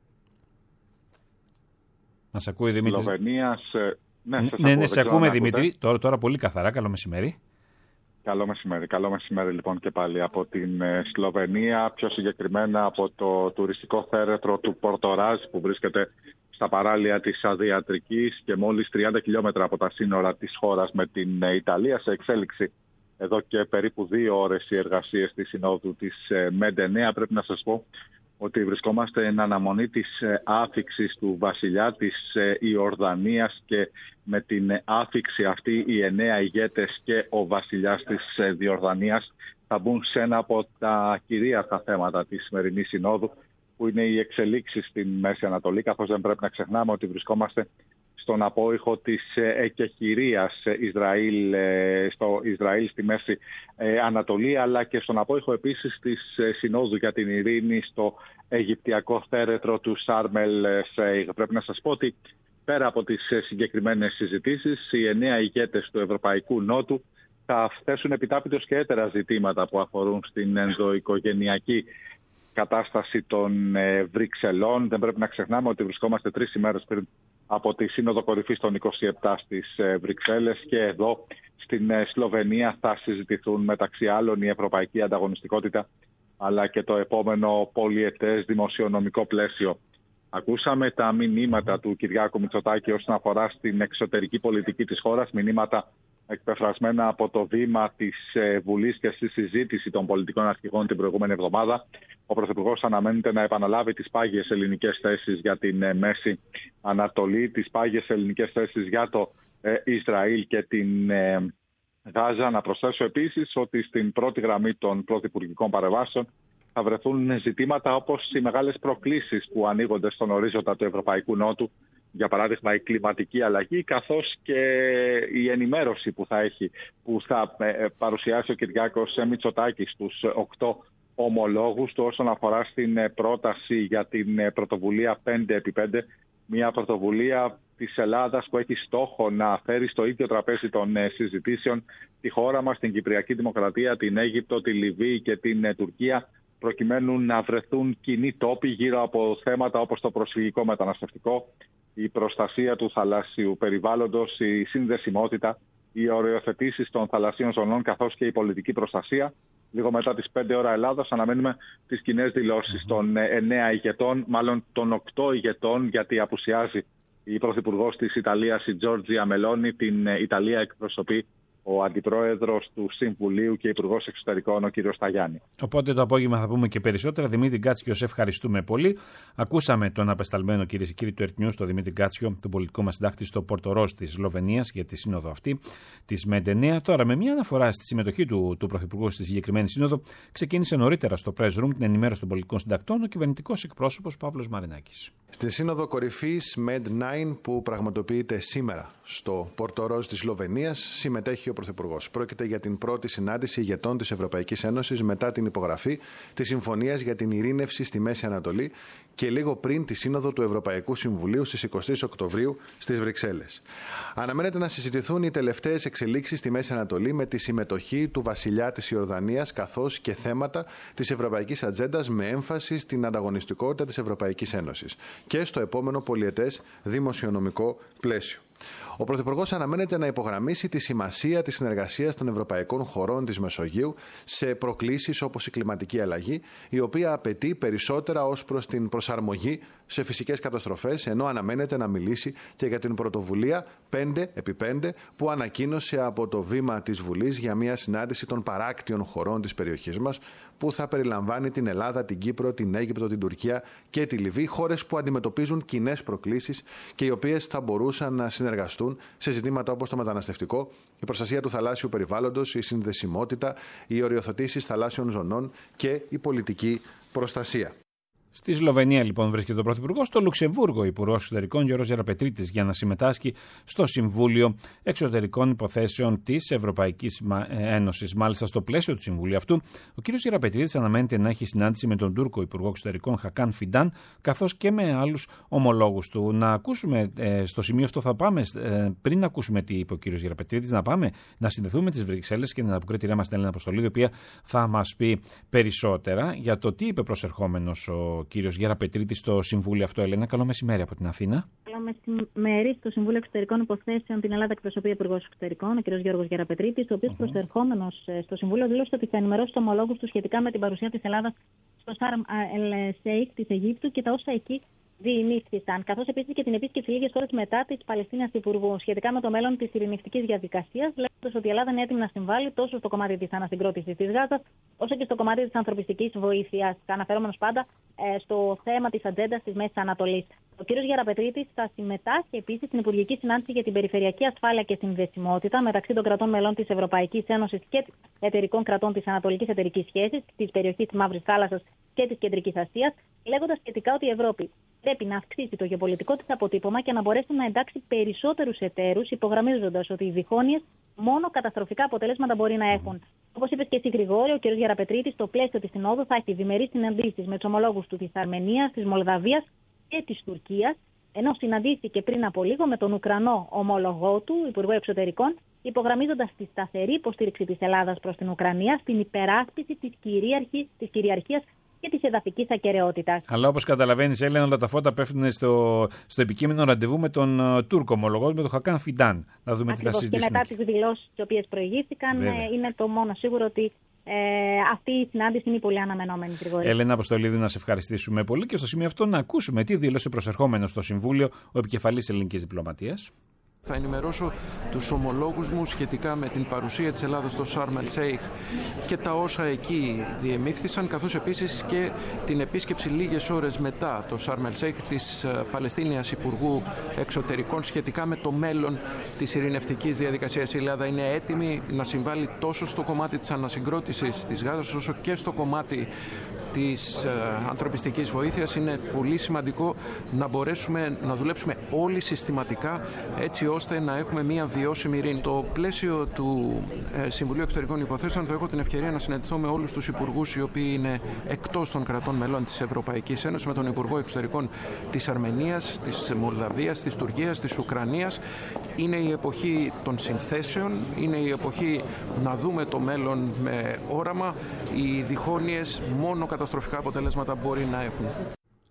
Μας ακούει, Δημήτρη? Σλοβενίας, ναι, σας ναι, ακούω, ναι, σε ακούμε, Δημήτρη. Τώρα, τώρα πολύ καθαρά. Καλό μεσημέρι. Καλό μεσημέρι. Καλό μεσημέρι λοιπόν και πάλι από την Σλοβενία, πιο συγκεκριμένα από το τουριστικό θέρετρο του Πορτοράζ που βρίσκεται στα παράλια της Αδριατικής και μόλις τριάντα χιλιόμετρα από τα σύνορα της χώρας με την Ιταλία, σε εξέλιξη εδώ και περίπου δύο ώρες οι εργασίες της συνόδου της ΜΕΝΤΕ νέα. Πρέπει να σας πω ότι βρισκόμαστε εν αναμονή της άφιξης του βασιλιά της Ιορδανίας και με την άφιξη αυτή οι εννέα ηγέτες και ο βασιλιάς της Ιορδανίας θα μπουν σε ένα από τα κυρίαρχα θέματα της σημερινής συνόδου, που είναι οι εξελίξεις στην Μέση Ανατολή, καθώς δεν πρέπει να ξεχνάμε ότι βρισκόμαστε στον απόϊχο της εκεχηρίας Ισραήλ, στο Ισραήλ στη Μέση Ανατολή, αλλά και στον απόϊχο επίσης της Συνόδου για την Ειρήνη στο Αιγυπτιακό θέρετρο του Σάρμελ Σέιχ. Πρέπει να σας πω ότι πέρα από τις συγκεκριμένες συζητήσεις, οι εννέα ηγέτες του Ευρωπαϊκού Νότου θα θέσουν επιτάπητος και έτερα ζητήματα που αφορούν στην ενδοοικογενειακή κατάσταση των Βρυξελών. Δεν πρέπει να ξεχνάμε ότι βρισκόμαστε τρεις ημέρες πριν από τη Σύνοδο Κορυφής των είκοσι επτά στις Βρυξέλλες και εδώ στην Σλοβενία θα συζητηθούν μεταξύ άλλων η ευρωπαϊκή ανταγωνιστικότητα αλλά και το επόμενο πολυετές δημοσιονομικό πλαίσιο. Ακούσαμε τα μηνύματα του Κυριάκου Μητσοτάκη όσον αφορά στην εξωτερική πολιτική της χώρας, μηνύματα εκπεφρασμένα από το βήμα της Βουλής και στη συζήτηση των πολιτικών αρχηγών την προηγούμενη εβδομάδα. Ο Πρωθυπουργός αναμένεται να επαναλάβει τις πάγιες ελληνικές θέσεις για την Μέση Ανατολή, τις πάγιες ελληνικές θέσεις για το Ισραήλ και την Γάζα. Να προσθέσω επίσης ότι στην πρώτη γραμμή των πρωθυπουργικών παρεμβάσεων θα βρεθούν ζητήματα όπως οι μεγάλες προκλήσεις που ανοίγονται στον ορίζοντα του Ευρωπαϊκού Νότου, για παράδειγμα η κλιματική αλλαγή, καθώς και η ενημέρωση που θα έχει, που θα παρουσιάσει ο Κυριάκος Μητσοτάκης στους οκτώ ομολόγους του όσον αφορά στην πρόταση για την πρωτοβουλία πέντε επί πέντε, μια πρωτοβουλία της Ελλάδας που έχει στόχο να φέρει στο ίδιο τραπέζι των συζητήσεων τη χώρα μας, την Κυπριακή Δημοκρατία, την Αίγυπτο, τη Λιβύη και την Τουρκία, προκειμένου να βρεθούν κοινοί τόποι γύρω από θέματα όπως το προσφυγικό μεταναστευτικό, η προστασία του θαλάσσιου περιβάλλοντος, η συνδεσιμότητα, οι οριοθετήσεις των θαλασσίων ζωνών καθώς και η πολιτική προστασία. Λίγο μετά τις πέντε ώρα Ελλάδος αναμένουμε τις κοινές δηλώσεις των εννέα ηγετών, μάλλον των οκτώ ηγετών, γιατί απουσιάζει η Πρωθυπουργός της Ιταλίας, η Τζόρτζια Μελόνι. Την Ιταλία εκπροσωπεί ο Αντιπρόεδρος του Συμβουλίου και Υπουργός Εξωτερικών, ο κ. Σταγιάννη. Οπότε το απόγευμα θα πούμε και περισσότερα. Δημήτρη Γκάτσιο, σε ευχαριστούμε πολύ. Ακούσαμε τον απεσταλμένο, κυρίες και κύριοι, του Earth News, τον Δημήτρη Γκάτσιο, τον πολιτικό μας συντάκτη στο Πορτορός της Σλοβενίας για τη σύνοδο αυτή της ΜΕΝΤΕΝΕΑ. Τώρα, με μια αναφορά στη συμμετοχή του, του Πρωθυπουργού στη συγκεκριμένη σύνοδο, ξεκίνησε νωρίτερα στο Press Room την ενημέρωση των πολιτικών συντακτών ο κυβερνητικός εκπρόσωπος Παύλος Μαρινάκης. Στη σύνοδο κορυφής μεντ εννιά που πραγματοποιείται σήμερα στο Πορτορός της Σλοβενίας συμμετέχει ο Πρωθυπουργός. Πρόκειται για την πρώτη συνάντηση ηγετών της Ευρωπαϊκής Ένωσης μετά την υπογραφή της Συμφωνίας για την Ειρήνευση στη Μέση Ανατολή και λίγο πριν τη σύνοδο του Ευρωπαϊκού Συμβουλίου στις εικοστή Οκτωβρίου στις Βρυξέλλες. Αναμένεται να συζητηθούν οι τελευταίες εξελίξεις στη Μέση Ανατολή με τη συμμετοχή του βασιλιά της Ιορδανίας καθώς και θέματα της Ευρωπαϊκής Ατζέντας με έμφαση στην ανταγωνιστικότητα της Ευρωπαϊκής Ένωσης και στο επόμενο πολιετές δημοσιονομικό πλαίσιο. Ο Πρωθυπουργός αναμένεται να υπογραμμίσει τη σημασία της συνεργασίας των ευρωπαϊκών χωρών της Μεσογείου σε προκλήσεις όπως η κλιματική αλλαγή, η οποία απαιτεί περισσότερα ως προς την προσαρμογή σε φυσικές καταστροφές, ενώ αναμένεται να μιλήσει και για την πρωτοβουλία πέντε επί πέντε που ανακοίνωσε από το βήμα της Βουλής για μια συνάντηση των παράκτιων χωρών της περιοχής μας, που θα περιλαμβάνει την Ελλάδα, την Κύπρο, την Αίγυπτο, την Τουρκία και τη Λιβύη, χώρες που αντιμετωπίζουν κοινές προκλήσεις και οι οποίες θα μπορούσαν να συνεργαστούν σε ζητήματα όπως το μεταναστευτικό, η προστασία του θαλάσσιου περιβάλλοντος, η συνδεσιμότητα, οι οριοθετήσεις θαλάσσιων ζωνών και η πολιτική προστασία. Στη Σλοβενία, λοιπόν, βρίσκεται ο Πρωθυπουργός. Στο Λουξεμβούργο, ο Υπουργός Εξωτερικών Γιώργος Γεραπετρίτης για να συμμετάσχει στο Συμβούλιο Εξωτερικών Υποθέσεων της Ευρωπαϊκής Ένωσης. Μάλιστα, στο πλαίσιο του Συμβουλίου αυτού, ο κ. Γεραπετρίτης αναμένεται να έχει συνάντηση με τον Τούρκο Υπουργό Εξωτερικών Χακάν Φιντάν, καθώς και με άλλους ομολόγους του. Να ακούσουμε, ε, στο σημείο αυτό θα πάμε, ε, πριν ακούσουμε τι είπε ο κ. Γεραπετρίτης, να πάμε να συνδεθούμε με τις Βρυξέλλες και την αποκρίτηριά μας την Έλενα Αποστολίδη, η οποία θα μας πει περισσότερα για το τι είπε προσερχόμενος ο κύριος Γεραπετρίτης στο Συμβούλιο αυτό. Ελένα, καλό μεσημέρι από την Αθήνα. Καλό μεσημέρι. Στο Συμβούλιο Εξωτερικών Υποθέσεων την Ελλάδα εκπροσωπεί ο Υπουργός Εξωτερικών, ο κ. Γιώργος Γεραπετρίτης, ο οποίος uh-huh. προσερχόμενος στο Συμβούλιο δήλωσε ότι θα ενημερώσει τους ομολόγους του σχετικά με την παρουσία της Ελλάδας στο Σάρμ ελ Σέιχ της Αιγύπτου και τα όσα εκεί διηνύχθησαν, καθώς επίσης και την επίσκεψη λίγες ώρες μετά της Παλαιστίνιας Υπουργού σχετικά με το μέλλον της ειρηνευτικής διαδικασίας, λέγοντας ότι η Ελλάδα είναι έτοιμη να συμβάλλει τόσο στο κομμάτι της ανασυγκρότησης της Γάζας, όσο και στο κομμάτι της ανθρωπιστικής βοήθειας, αναφερόμενος πάντα ε, στο θέμα της ατζέντας της Μέσης Ανατολής. Ο κ. Γεραπετρίτης θα συμμετάσχει επίσης στην Υπουργική Συνάντηση για την Περιφερειακή Ασφάλεια και Συνδεσιμότητα μεταξύ των κρατών μελών της Ευρωπαϊκής Ένωσης και εταιρικών κρατών της Ανατολικής Εταιρικής Σχέσης, της περιοχής της Μαύρης Θάλασσας και της Κεντρικής Ασίας, λέγοντας σχετικά ότι η Ευρώπη πρέπει να αυξήσει το γεωπολιτικό της αποτύπωμα και να μπορέσει να εντάξει περισσότερους εταίρους, υπογραμμίζοντας ότι οι διχόνοιες μόνο καταστροφικά αποτελέσματα μπορεί να έχουν. Όπως είπε και εσύ, Γρηγόρη, ο κ. Γεραπετρίτης, στο πλαίσιο της Συνόδου θα έχει διμερείς συναντήσεις με τους ομολόγους του της Αρμενίας, της Μολδαβίας και της Τουρκίας, ενώ συναντήθηκε πριν από λίγο με τον Ουκρανό ομόλογό του, Υπουργό Εξωτερικών, υπογραμμίζοντας τη σταθερή υποστήριξη της Ελλάδας προς την Ουκρανία στην υπεράσπιση της, της κυριαρχίας και της εδαφικής ακεραιότητας. Αλλά όπως καταλαβαίνεις, Έλενα, όλα τα φώτα πέφτουν στο, στο επικείμενο ραντεβού με τον uh, Τούρκο ομολογό, με τον Χακάν Φιντάν. Να δούμε τι θα συζητήσουμε. Και μετά τις δηλώσεις τις οποίες προηγήθηκαν, ε, είναι το μόνο σίγουρο ότι ε, αυτή η συνάντηση είναι πολύ αναμενόμενη, Γρηγόρη. Έλενα Αποστολίδη, να σε ευχαριστήσουμε πολύ και στο σημείο αυτό να ακούσουμε τι δήλωσε προσερχόμενος στο Συμβούλιο ο επικεφαλής ελληνικής διπλωματίας. Θα ενημερώσω τους ομολόγους μου σχετικά με την παρουσία της Ελλάδας στο Σάρμ ελ Σέιχ και τα όσα εκεί διεμήφθησαν, καθώς επίσης και την επίσκεψη λίγες ώρες μετά το Σάρμ ελ Σέιχ της Παλαιστίνιας Υπουργού Εξωτερικών σχετικά με το μέλλον της ειρηνευτικής διαδικασίας. Η Ελλάδα είναι έτοιμη να συμβάλλει τόσο στο κομμάτι της ανασυγκρότησης της Γάζας όσο και στο κομμάτι της ανθρωπιστικής βοήθειας. Είναι πολύ σημαντικό να μπορέσουμε να δουλέψουμε όλοι συστηματικά έτσι ώστε να έχουμε μια βιώσιμη ειρήνη. Στο πλαίσιο του Συμβουλίου Εξωτερικών Υποθέσεων θα έχω την ευκαιρία να συναντηθώ με όλους τους υπουργούς οι οποίοι είναι εκτός των κρατών μελών της Ευρωπαϊκής Ένωσης, με τον Υπουργό Εξωτερικών της Αρμενίας, της Μολδαβίας, της Τουρκίας, της Ουκρανίας. Είναι η εποχή των συνθέσεων, είναι η εποχή να δούμε το μέλλον με όραμα. Οι διχόνοιες μόνο καταστροφικά αποτελέσματα μπορεί να έχουν.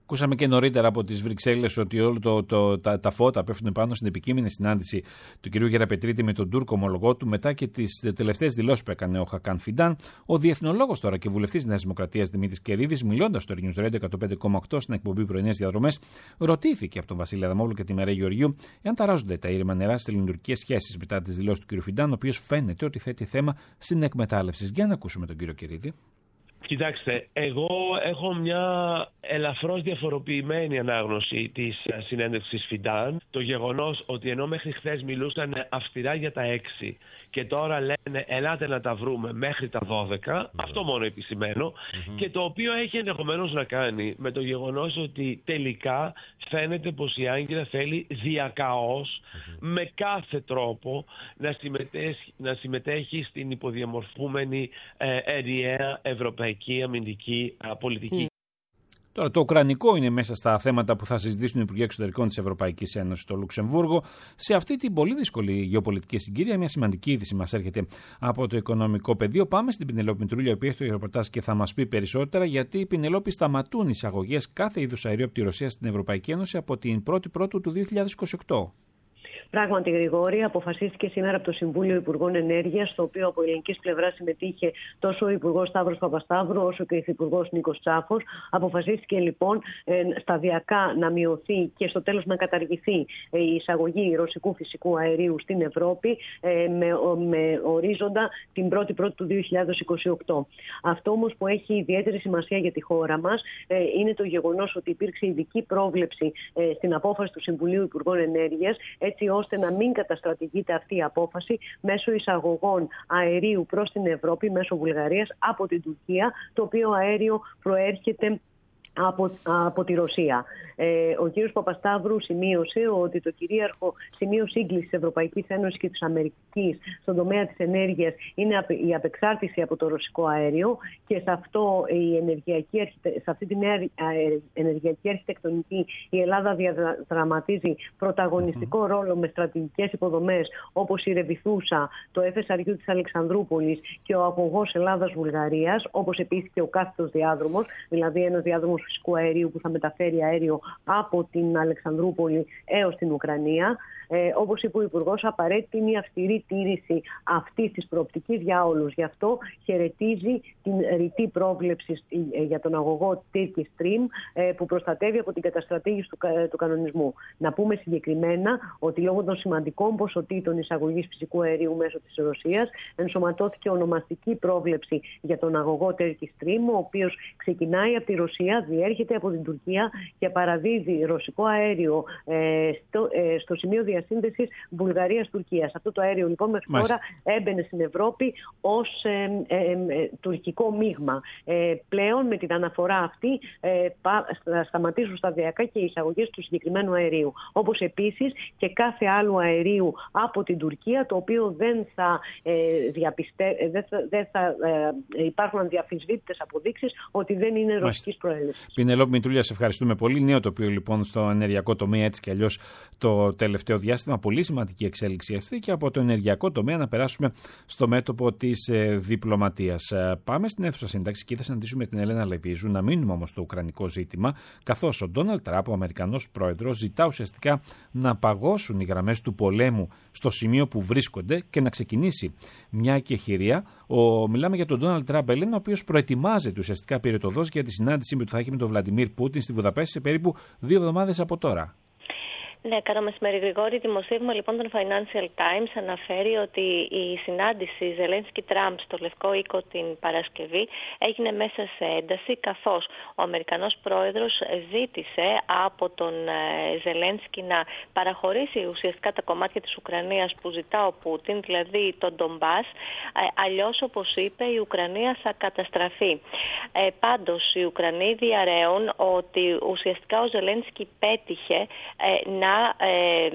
Ακούσαμε και νωρίτερα από τις Βρυξέλλες ότι όλο το, το, τα, τα φώτα πέφτουν πάνω στην επικείμενη συνάντηση του κ. Γεραπετρίτη με τον Τούρκο ομολογό του μετά και τις τελευταίες δηλώσεις που έκανε ο Χακάν Φιντάν. Ο διεθνολόγος τώρα και βουλευτής της Νέας Δημοκρατίας Δημήτρης Κερίδης, μιλώντας στο News Radio εκατόν πέντε κόμμα οκτώ στην εκπομπή Πρωινές Διαδρομές, ρωτήθηκε από τον Βασίλη Αδαμόπουλο και τη Μαρία Γεωργίου εάν ταράζονται τα ήρεμα νερά στις ελληνοτουρκικές σχέσεις μετά τις δηλώσεις του κ. Φιντάν, ο οποίος φαίνεται ότι θέτει θέμα συνεκμετάλλευσης. Για να ακούσουμε τον κ. Κερίδη. Κοιτάξτε, εγώ έχω μια ελαφρώς διαφοροποιημένη ανάγνωση της συνέντευξης Φιντάν. Το γεγονός ότι ενώ μέχρι χθες μιλούσαν αυστηρά για τα έξι και τώρα λένε ελάτε να τα βρούμε μέχρι τα δώδεκα, mm-hmm. αυτό μόνο επισημαίνω, mm-hmm. και το οποίο έχει ενδεχομένως να κάνει με το γεγονός ότι τελικά φαίνεται πως η Άγκυρα θέλει διακαώς, mm-hmm. με κάθε τρόπο να συμμετέχει, να συμμετέχει στην υποδιαμορφούμενη ε, ενιαία ευρωπαϊκή αμυντική α, πολιτική. Mm. Τώρα, το ουκρανικό είναι μέσα στα θέματα που θα συζητήσουν οι Υπουργοί Εξωτερικών της Ευρωπαϊκής Ένωσης στο Λουξεμβούργο. Σε αυτή την πολύ δύσκολη γεωπολιτική συγκυρία, μια σημαντική είδηση μας έρχεται από το οικονομικό πεδίο. Πάμε στην Πινελόπη Μητρούλια, η οποία έχει το ρεπορτάζ και θα μας πει περισσότερα, γιατί η Πινελόπη σταματούν εισαγωγές κάθε είδους αερίου από τη Ρωσία στην Ευρωπαϊκή Ένωση από την πρώτη Πρώτου του δύο χιλιάδες είκοσι οκτώ. Πράγματι, Γρηγόρη, αποφασίστηκε σήμερα από το Συμβούλιο Υπουργών Ενέργειας, στο οποίο από ελληνικής πλευράς συμμετείχε τόσο ο Υπουργός Σταύρος Παπασταύρου όσο και ο Υφυπουργός Νίκος Τσάφος. Αποφασίστηκε λοιπόν ε, σταδιακά να μειωθεί και στο τέλος να καταργηθεί ε, η εισαγωγή ρωσικού φυσικού αερίου στην Ευρώπη ε, με, ο, με ορίζοντα την πρώτη Πρώτη του δύο χιλιάδες είκοσι οκτώ. Αυτό όμως που έχει ιδιαίτερη σημασία για τη χώρα μας ε, είναι το γεγονός ότι υπήρξε ειδική πρόβλεψη ε, στην απόφαση του Συμβουλίου Υπουργών Ενέργειας, έτσι ώστε να μην καταστρατηγείται αυτή η απόφαση μέσω εισαγωγών αερίου προς την Ευρώπη, μέσω Βουλγαρίας, από την Τουρκία, το οποίο αέριο προέρχεται από, από τη Ρωσία. Ε, ο κύριος Παπασταύρου σημείωσε ότι το κυρίαρχο σημείο σύγκλησης της Ευρωπαϊκής Ένωσης και της Αμερικής στον τομέα της ενέργειας είναι η απεξάρτηση από το ρωσικό αέριο και σε, αυτό, η ενεργειακή, σε αυτή την ενεργειακή αρχιτεκτονική η Ελλάδα διαδραματίζει πρωταγωνιστικό mm-hmm. ρόλο με στρατηγικές υποδομές όπως η Ρεβιθούσα, το εφ ες αρ γιου της Αλεξανδρούπολης και ο αγωγός Ελλάδας-Βουλγαρίας, όπως επίσης και ο κάθετος διάδρομος, δηλαδή ένας διάδρομος φυσικού αερίου που θα μεταφέρει αέριο από την Αλεξανδρούπολη έως την Ουκρανία. Ε, όπως είπε ο Υπουργός, απαραίτητη είναι η αυστηρή τήρηση αυτής της προοπτικής για όλους. Γι' αυτό χαιρετίζει την ρητή πρόβλεψη για τον αγωγό Turkish Stream ε, που προστατεύει από την καταστρατήγηση του, του κανονισμού. Να πούμε συγκεκριμένα ότι λόγω των σημαντικών ποσοτήτων εισαγωγής φυσικού αερίου μέσω της Ρωσίας ενσωματώθηκε ονομαστική πρόβλεψη για τον αγωγό Turkish Stream, ο οποίος ξεκινάει από τη Ρωσία, διέρχεται από την Τουρκία και παραδίδει ρωσικό αέριο ε, στο, ε, στο σημείο διασύνδεσης Βουλγαρίας-Τουρκίας. Αυτό το αέριο λοιπόν μέχρι τώρα έμπαινε στην Ευρώπη ως ε, ε, ε, τουρκικό μείγμα. Ε, πλέον με την αναφορά αυτή ε, θα σταματήσουν σταδιακά και οι εισαγωγές του συγκεκριμένου αερίου. Όπως επίσης και κάθε άλλου αερίου από την Τουρκία, το οποίο δεν θα, ε, διαπιστε... δεν θα, δεν θα ε, υπάρχουν αδιαφυσβήτητες αποδείξεις ότι δεν είναι ρωσικής προέλευσης. Πινελόπη Μητρούλια, σε ευχαριστούμε πολύ. Νέο τοπίο λοιπόν στο ενεργειακό τομέα, έτσι κι αλλιώς το τελευταίο διάστημα. Πολύ σημαντική εξέλιξη αυτή, και από το ενεργειακό τομέα να περάσουμε στο μέτωπο της ε, διπλωματίας. Ε, πάμε στην αίθουσα σύνταξη και θα συναντήσουμε την Ελένα Λεβίζου. Να μείνουμε όμως στο ουκρανικό ζήτημα, καθώς ο Ντόναλντ Τραμπ, ο Αμερικανός πρόεδρος, ζητά ουσιαστικά να παγώσουν οι γραμμές του πολέμου στο σημείο που βρίσκονται και να ξεκινήσει μια εκεχηρία. Ο, μιλάμε για τον Ντόναλντ Τραμπ, Ελένα, ο οποίος προετοιμάζεται ουσιαστικά πυρετοδός για τη συνάντηση που θα έχει με τον Βλαντιμίρ Πούτιν στη Βουδαπέστη σε περίπου δύο εβδομάδες από τώρα. Ναι, καλό μεσημέρι, Γρηγόρη. Δημοσίευμα λοιπόν των Financial Times αναφέρει ότι η συνάντηση Ζελένσκι-Τραμπ στο Λευκό Οίκο την Παρασκευή έγινε μέσα σε ένταση, καθώς ο Αμερικανός πρόεδρος ζήτησε από τον Ζελένσκι να παραχωρήσει ουσιαστικά τα κομμάτια της Ουκρανίας που ζητά ο Πούτιν, δηλαδή τον Ντομπάς, αλλιώς, όπως είπε, η Ουκρανία θα καταστραφεί. Ε, πάντως, οι Ουκρανοί διαρρέουν ότι ουσιαστικά ο Ζελένσκι πέτυχε ε, να Ε,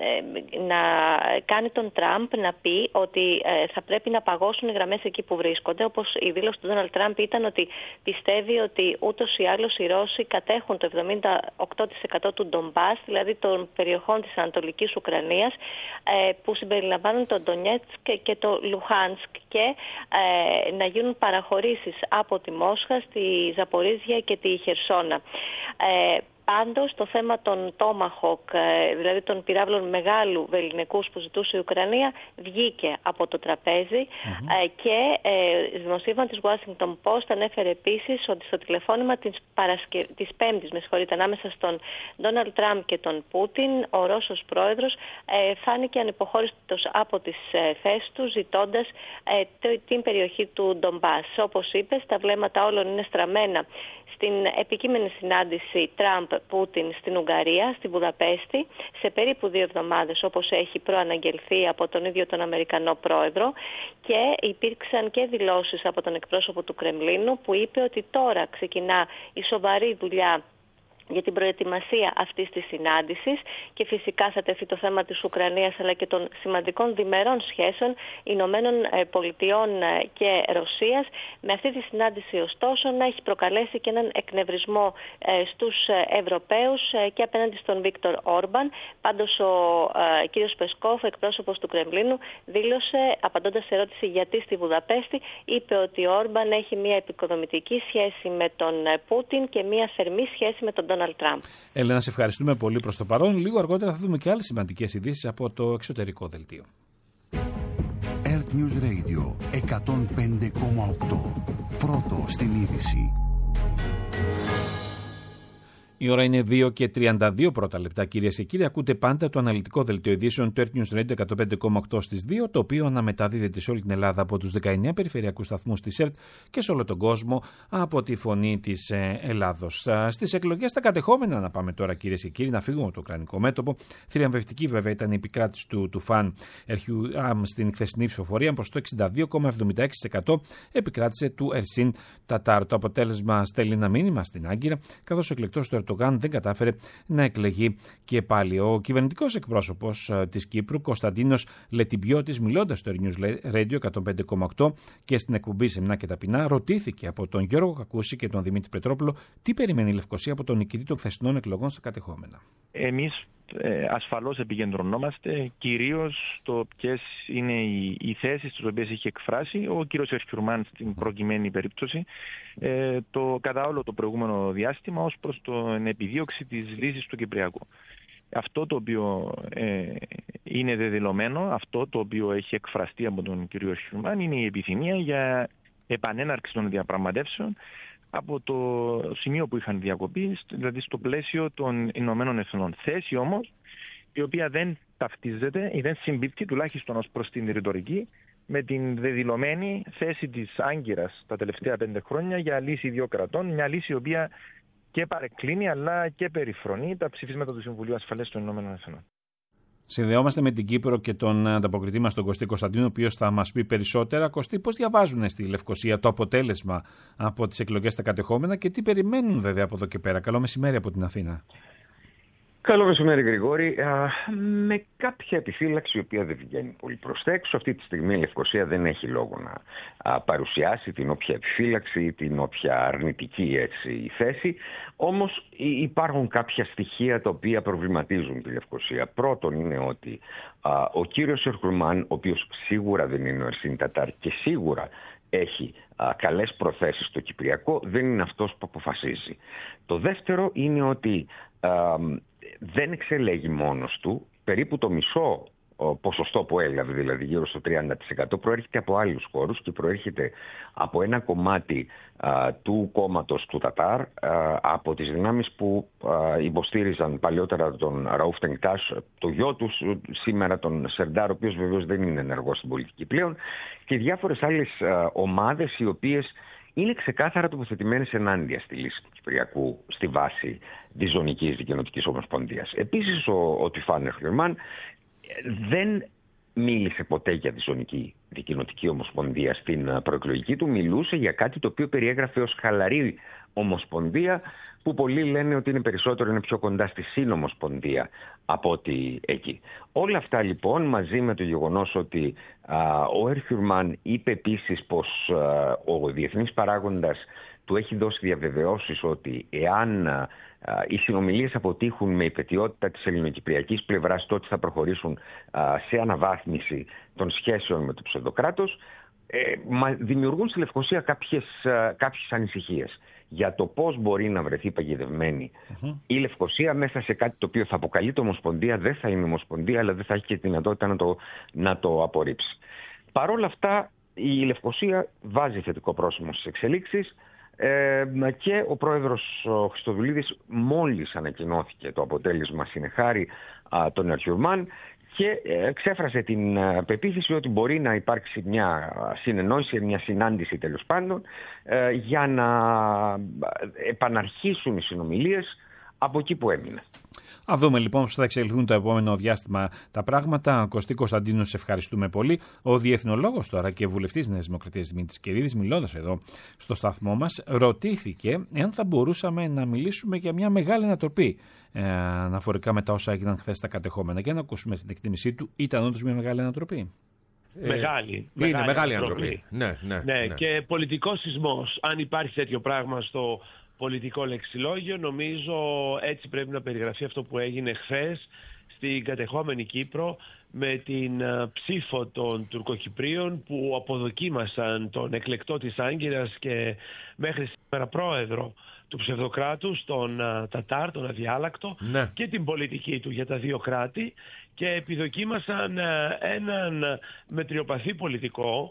να κάνει τον Τραμπ να πει ότι ε, θα πρέπει να παγώσουν οι γραμμές εκεί που βρίσκονται, όπως η δήλωση του Ντόναλντ Τραμπ ήταν ότι πιστεύει ότι ούτως ή άλλως οι Ρώσοι κατέχουν το εβδομήντα οκτώ τοις εκατό του Ντομπάς, δηλαδή των περιοχών της Ανατολικής Ουκρανίας, που συμπεριλαμβάνουν το Ντονιέτσκ και το Λουχάνσκ και να γίνουν παραχωρήσεις από τη Μόσχα στη Ζαπορίζια και τη Χερσόνα. Πάντως το θέμα των Tomahawk, δηλαδή των πυράβλων μεγάλου βεληνικούς που ζητούσε η Ουκρανία, βγήκε από το τραπέζι mm-hmm. και ε, δημοσίευμα της Washington Post ανέφερε επίσης ότι στο τηλεφώνημα της, παρασκε... της Πέμπτης, με συγχωρείτε, ανάμεσα στον Ντόναλντ Τραμπ και τον Πούτιν, ο Ρώσος πρόεδρος ε, φάνηκε ανυποχώρητος από τις ε, θέσεις του, ζητώντας ε, την περιοχή του Ντομπάς. Όπως είπες, τα βλέμματα όλων είναι στραμμένα στην επικείμενη συνάντηση Τραμπ-Πούτιν στην Ουγγαρία, στη Βουδαπέστη, σε περίπου δύο εβδομάδες, όπως έχει προαναγγελθεί από τον ίδιο τον Αμερικανό πρόεδρο, και υπήρξαν και δηλώσεις από τον εκπρόσωπο του Κρεμλίνου που είπε ότι τώρα ξεκινά η σοβαρή δουλειά για την προετοιμασία αυτής της συνάντησης και φυσικά θα τεθεί το θέμα της Ουκρανίας αλλά και των σημαντικών διμερών σχέσεων Ηνωμένων Πολιτειών και Ρωσίας. Με αυτή τη συνάντηση ωστόσο να έχει προκαλέσει και έναν εκνευρισμό στους Ευρωπαίους και απέναντι στον Βίκτορ Όρμπαν. Πάντως ο κύριος Πεσκόφ, εκπρόσωπος του Κρεμλίνου, δήλωσε, απαντώντας σε ερώτηση γιατί στη Βουδαπέστη, είπε ότι ο Όρμπαν έχει μια επικοδομητική σχέση με τον Πούτιν και μια θερμή σχέση με τον Τραμπ. Έλενα, σε ευχαριστούμε πολύ προς το παρόν. Λίγο αργότερα θα δούμε και άλλες σημαντικές ειδήσεις από το εξωτερικό δελτίο. Earth News Radio εκατόν πέντε κόμμα οκτώ. Πρώτο στην είδηση. Η ώρα είναι δύο και τριάντα δύο πρώτα λεπτά, κυρίες και κύριοι. Ακούτε πάντα το αναλυτικό δελτίο ειδήσεων του Earth News Radio εκατόν πέντε κόμμα οκτώ στις δύο, το οποίο αναμεταδίδεται σε όλη την Ελλάδα από τους δεκαεννέα περιφερειακούς σταθμούς της ΕΡΤ και σε όλο τον κόσμο από τη Φωνή της Ελλάδος. Στις εκλογές στα κατεχόμενα, να πάμε τώρα, κυρίες και κύριοι, να φύγουμε από το ουκρανικό μέτωπο. Θριαμβευτική βέβαια ήταν η επικράτηση του Τουφάν Ερχιουάμ στην χθεσινή ψηφοφορία. Προς το εξήντα δύο κόμμα εβδομήντα έξι τοις εκατό επικράτησε του Ερσίν Τατάρ. Το αποτέλεσμα στέλνει ένα μήνυμα στην Άγκυρα, καθώς ο εκλεκτός του Ερντογάν δεν κατάφερε να εκλεγεί και πάλι. Ο κυβερνητικός εκπρόσωπος της Κύπρου, Κωνσταντίνος Λετιμπιώτης, μιλώντας στο News Radio εκατόν πέντε κόμμα οκτώ και στην εκπομπή Σεμνά και Ταπεινά, ρωτήθηκε από τον Γιώργο Κακούση και τον Δημήτρη Πετρόπουλο τι περιμένει η Λευκοσία από τον νικητή των χθεσινών εκλογών στα κατεχόμενα. Εμείς ε, ασφαλώς επικεντρωνόμαστε κυρίως στο ποιες είναι οι, οι θέσεις τις οποίες έχει εκφράσει ο κύριος Ερχιουρμάν στην προκειμένη περίπτωση ε, το, κατά όλο το προηγούμενο διάστημα ως προς την επιδίωξη της λύσης του Κυπριακού. Αυτό το οποίο ε, είναι δεδηλωμένο, αυτό το οποίο έχει εκφραστεί από τον κύριο Ερχιουρμάν είναι η επιθυμία για επανέναρξη των διαπραγματεύσεων από το σημείο που είχαν διακοπεί, δηλαδή στο πλαίσιο των Ηνωμένων Εθνών. Θέση όμως η οποία δεν ταυτίζεται ή δεν συμπίπτει, τουλάχιστον ως προς την ρητορική, με την δεδηλωμένη θέση της Άγκυρας τα τελευταία πέντε χρόνια για λύση δύο κρατών, μια λύση η οποία και παρεκκλίνει αλλά και περιφρονεί τα ψηφίσματα του Συμβουλίου Ασφαλείας των Ηνωμένων Εθνών. Συνδεόμαστε με την Κύπρο και τον ανταποκριτή μας, τον Κωστή Κωνσταντίνο, ο οποίος θα μας πει περισσότερα. Κωστή, πώς διαβάζουν στη Λευκοσία το αποτέλεσμα από τις εκλογές στα κατεχόμενα και τι περιμένουν βέβαια από εδώ και πέρα. Καλό μεσημέρι από την Αθήνα. Καλό μεσημέρι, Γρηγόρη. Α, με κάποια επιφύλαξη η οποία δεν βγαίνει πολύ προς τα έξω. Αυτή τη στιγμή η Λευκοσία δεν έχει λόγο να α, παρουσιάσει την όποια επιφύλαξη ή την όποια αρνητική έτσι, θέση. Όμως υπάρχουν κάποια στοιχεία τα οποία προβληματίζουν τη Λευκοσία. Πρώτον είναι ότι α, ο κύριος Ερχουρμάν, ο οποίος σίγουρα δεν είναι ο Ερσίν Τατάρ και σίγουρα έχει α, καλές προθέσεις στο Κυπριακό, δεν είναι αυτός που αποφασίζει. Το δεύτερο είναι ότι α, δεν εξελέγει μόνος του, περίπου το μισό ποσοστό που έλαβε, δηλαδή γύρω στο τριάντα τοις εκατό, προέρχεται από άλλους χώρους και προέρχεται από ένα κομμάτι α, του κόμματος του Τατάρ, α, από τις δυνάμεις που α, υποστήριζαν παλιότερα τον Ραούφ Τενκτάς, το γιο του σήμερα τον Σερντάρ, ο οποίος βεβαίως δεν είναι ενεργός στην πολιτική πλέον, και διάφορες άλλες α, ομάδες οι οποίες είναι ξεκάθαρα τοποθετημένες ενάντια στη λύση του Κυπριακού στη βάση της Ζωνικής Δικοινοτικής Ομοσπονδίας. Επίσης, ο, ο Τουφάν Ερχιουρμάν δεν μίλησε ποτέ για τη Ζωνική Δικοινοτική Ομοσπονδία στην προεκλογική του. Μιλούσε για κάτι το οποίο περιέγραφε ως χαλαρή ομοσπονδία, που πολλοί λένε ότι είναι περισσότερο, είναι πιο κοντά στη συνομοσπονδία από ότι εκεί. Όλα αυτά λοιπόν, μαζί με το γεγονός ότι α, ο Ερχιουρμάν είπε επίσης πως α, ο διεθνής παράγοντας του έχει δώσει διαβεβαιώσεις ότι εάν α, οι συνομιλίες αποτύχουν με υπετιότητα της ελληνοκυπριακής πλευράς, τότε θα προχωρήσουν α, σε αναβάθμιση των σχέσεων με το ψευδοκράτος. Ε, δημιουργούν στη Λευκοσία κάποιες, κάποιες ανησυχίες για το πώς μπορεί να βρεθεί παγιδευμένη mm-hmm. η Λευκοσία μέσα σε κάτι το οποίο θα αποκαλείται ομοσπονδία, δεν θα είναι ομοσπονδία, αλλά δεν θα έχει και τη δυνατότητα να το, να το απορρίψει. Παρ' όλα αυτά, η Λευκοσία βάζει θετικό πρόσημο στις εξελίξεις ε, και ο πρόεδρος ο Χριστοδουλίδης, μόλις ανακοινώθηκε το αποτέλεσμα, συνεχάρη α, τον Αρχιουρμάν και εξέφρασε την πεποίθηση ότι μπορεί να υπάρξει μια συνεννόηση, μια συνάντηση τέλος πάντων, για να επαναρχίσουν οι συνομιλίες από εκεί που έμεινε. Α δούμε λοιπόν πώς θα εξελιχθούν το επόμενο διάστημα τα πράγματα. Κωστή Κωνσταντίνου, σε ευχαριστούμε πολύ. Ο διεθνολόγος τώρα και βουλευτής Νέας Δημοκρατίας Δημήτρης Κυρίδης, μιλώντας εδώ στο σταθμό μας, ρωτήθηκε εάν θα μπορούσαμε να μιλήσουμε για μια μεγάλη ανατροπή ε, αναφορικά με τα όσα έγιναν χθες στα κατεχόμενα. Για να ακούσουμε την εκτίμησή του. Ήταν όντως μια μεγάλη ανατροπή? Μεγάλη. Είναι μεγάλη, μεγάλη ανατροπή. Ναι, ναι, ναι, ναι. Και πολιτικός σεισμός. Αν υπάρχει τέτοιο πράγμα στο πολιτικό λεξιλόγιο, νομίζω έτσι πρέπει να περιγραφεί αυτό που έγινε χθες στην κατεχόμενη Κύπρο με την ψήφο των Τουρκοκυπρίων που αποδοκίμασαν τον εκλεκτό της Άγκυρας και μέχρι σήμερα πρόεδρο του ψευδοκράτους, τον Τατάρ, τον αδιάλακτο, ναι. και την πολιτική του για τα δύο κράτη, και επιδοκίμασαν έναν μετριοπαθή πολιτικό.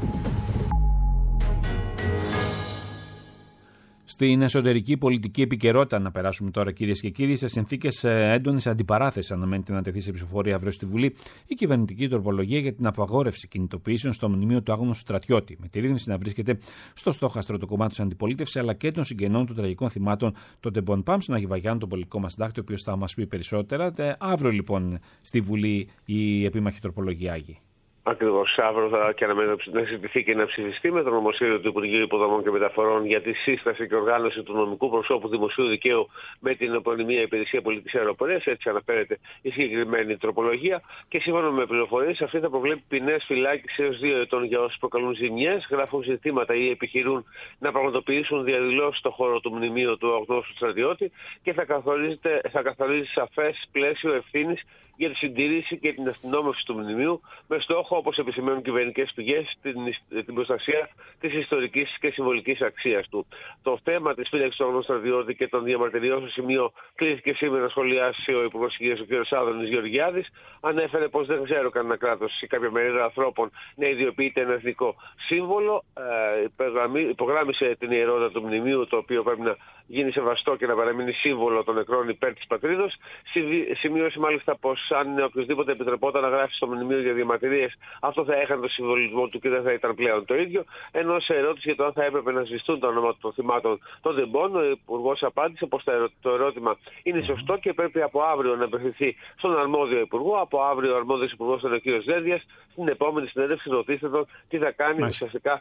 Στην εσωτερική πολιτική επικαιρότητα, να περάσουμε τώρα, κυρίες και κύριοι, σε συνθήκες έντονης αντιπαράθεσης, αναμένεται να τεθεί σε ψηφοφορία αύριο στη Βουλή η κυβερνητική τροπολογία για την απαγόρευση κινητοποιήσεων στο μνημείο του άγνωστου στρατιώτη, με τη ρύθμιση να βρίσκεται στο στόχαστρο του κομμάτι τη αντιπολίτευση αλλά και των συγγενών των τραγικών θυμάτων των Τεμπον. Πάμε στον Άγιο Βαγιάννη, τον πολιτικό μας συντάκτη, ο οποίος θα μας πει περισσότερα. Αύριο λοιπόν στη Βουλή η επίμαχη τροπολογία Άγιη. Ακριβώς, αύριο θα και αναμένεται να συζητηθεί και να ψηφιστεί με το νομοσχέδιο του Υπουργείου Υποδομών και Μεταφορών για τη σύσταση και οργάνωση του νομικού προσώπου δημοσίου δικαίου με την επωνυμία Υπηρεσία Πολιτικής Αεροπορίας. Έτσι αναφέρεται η συγκεκριμένη τροπολογία. Και σύμφωνα με πληροφορίες, αυτή θα προβλέπει ποινές φυλάκισης έως δύο ετών για όσους προκαλούν ζημιές, γράφουν ζητήματα ή επιχειρούν να πραγματοποιήσουν διαδηλώσεις στον χώρο του μνημείου του αγνώστου στρατιώτη, και θα, θα καθορίζει σαφές πλαίσιο ευθύνης για τη συντήρηση και την αστυνόμευση του μνημείου, με στόχο, όπως επισημαίνουν κυβερνητικές πηγές, την, την προστασία της ιστορικής και συμβολικής αξίας του. Το θέμα της φύλαξης του αγνώστου στρατιώτη και των διαμαρτυριών στο σημείο κλήθηκε σήμερα να σχολιάσει ο Υπουργός Υγείας, ο κ. Άδωνης Γεωργιάδης. Ανέφερε πως δεν ξέρω κανένα κράτος ή κάποια μερίδα ανθρώπων να ιδιοποιείται ένα εθνικό σύμβολο. Ε, υπογράμμισε την ιερότητα του μνημείου, το οποίο πρέπει να γίνει σεβαστό και να παραμείνει σύμβολο των νεκρών υπέρ της πατρίδος. Σημείωσε μάλιστα πως αν οποιοδήποτε επιτρεπόταν να γράφει στο μνημείο για διαμαρτυρίες, αυτό θα έχανε το συμβολισμό του και δεν θα ήταν πλέον το ίδιο. Ενώ σε ερώτηση για το αν θα έπρεπε να σβηστούν τα ονόματα των θυμάτων των Τεμπών, ο Υπουργός απάντησε πως το ερώτημα είναι σωστό και πρέπει από αύριο να απευθυνθεί στον αρμόδιο Υπουργό. Από αύριο ο αρμόδιος Υπουργός ήταν ο κ. Ζέδιας. Στην επόμενη συνέντευξη ρωτήστε τον τι θα κάνει ουσιαστικά,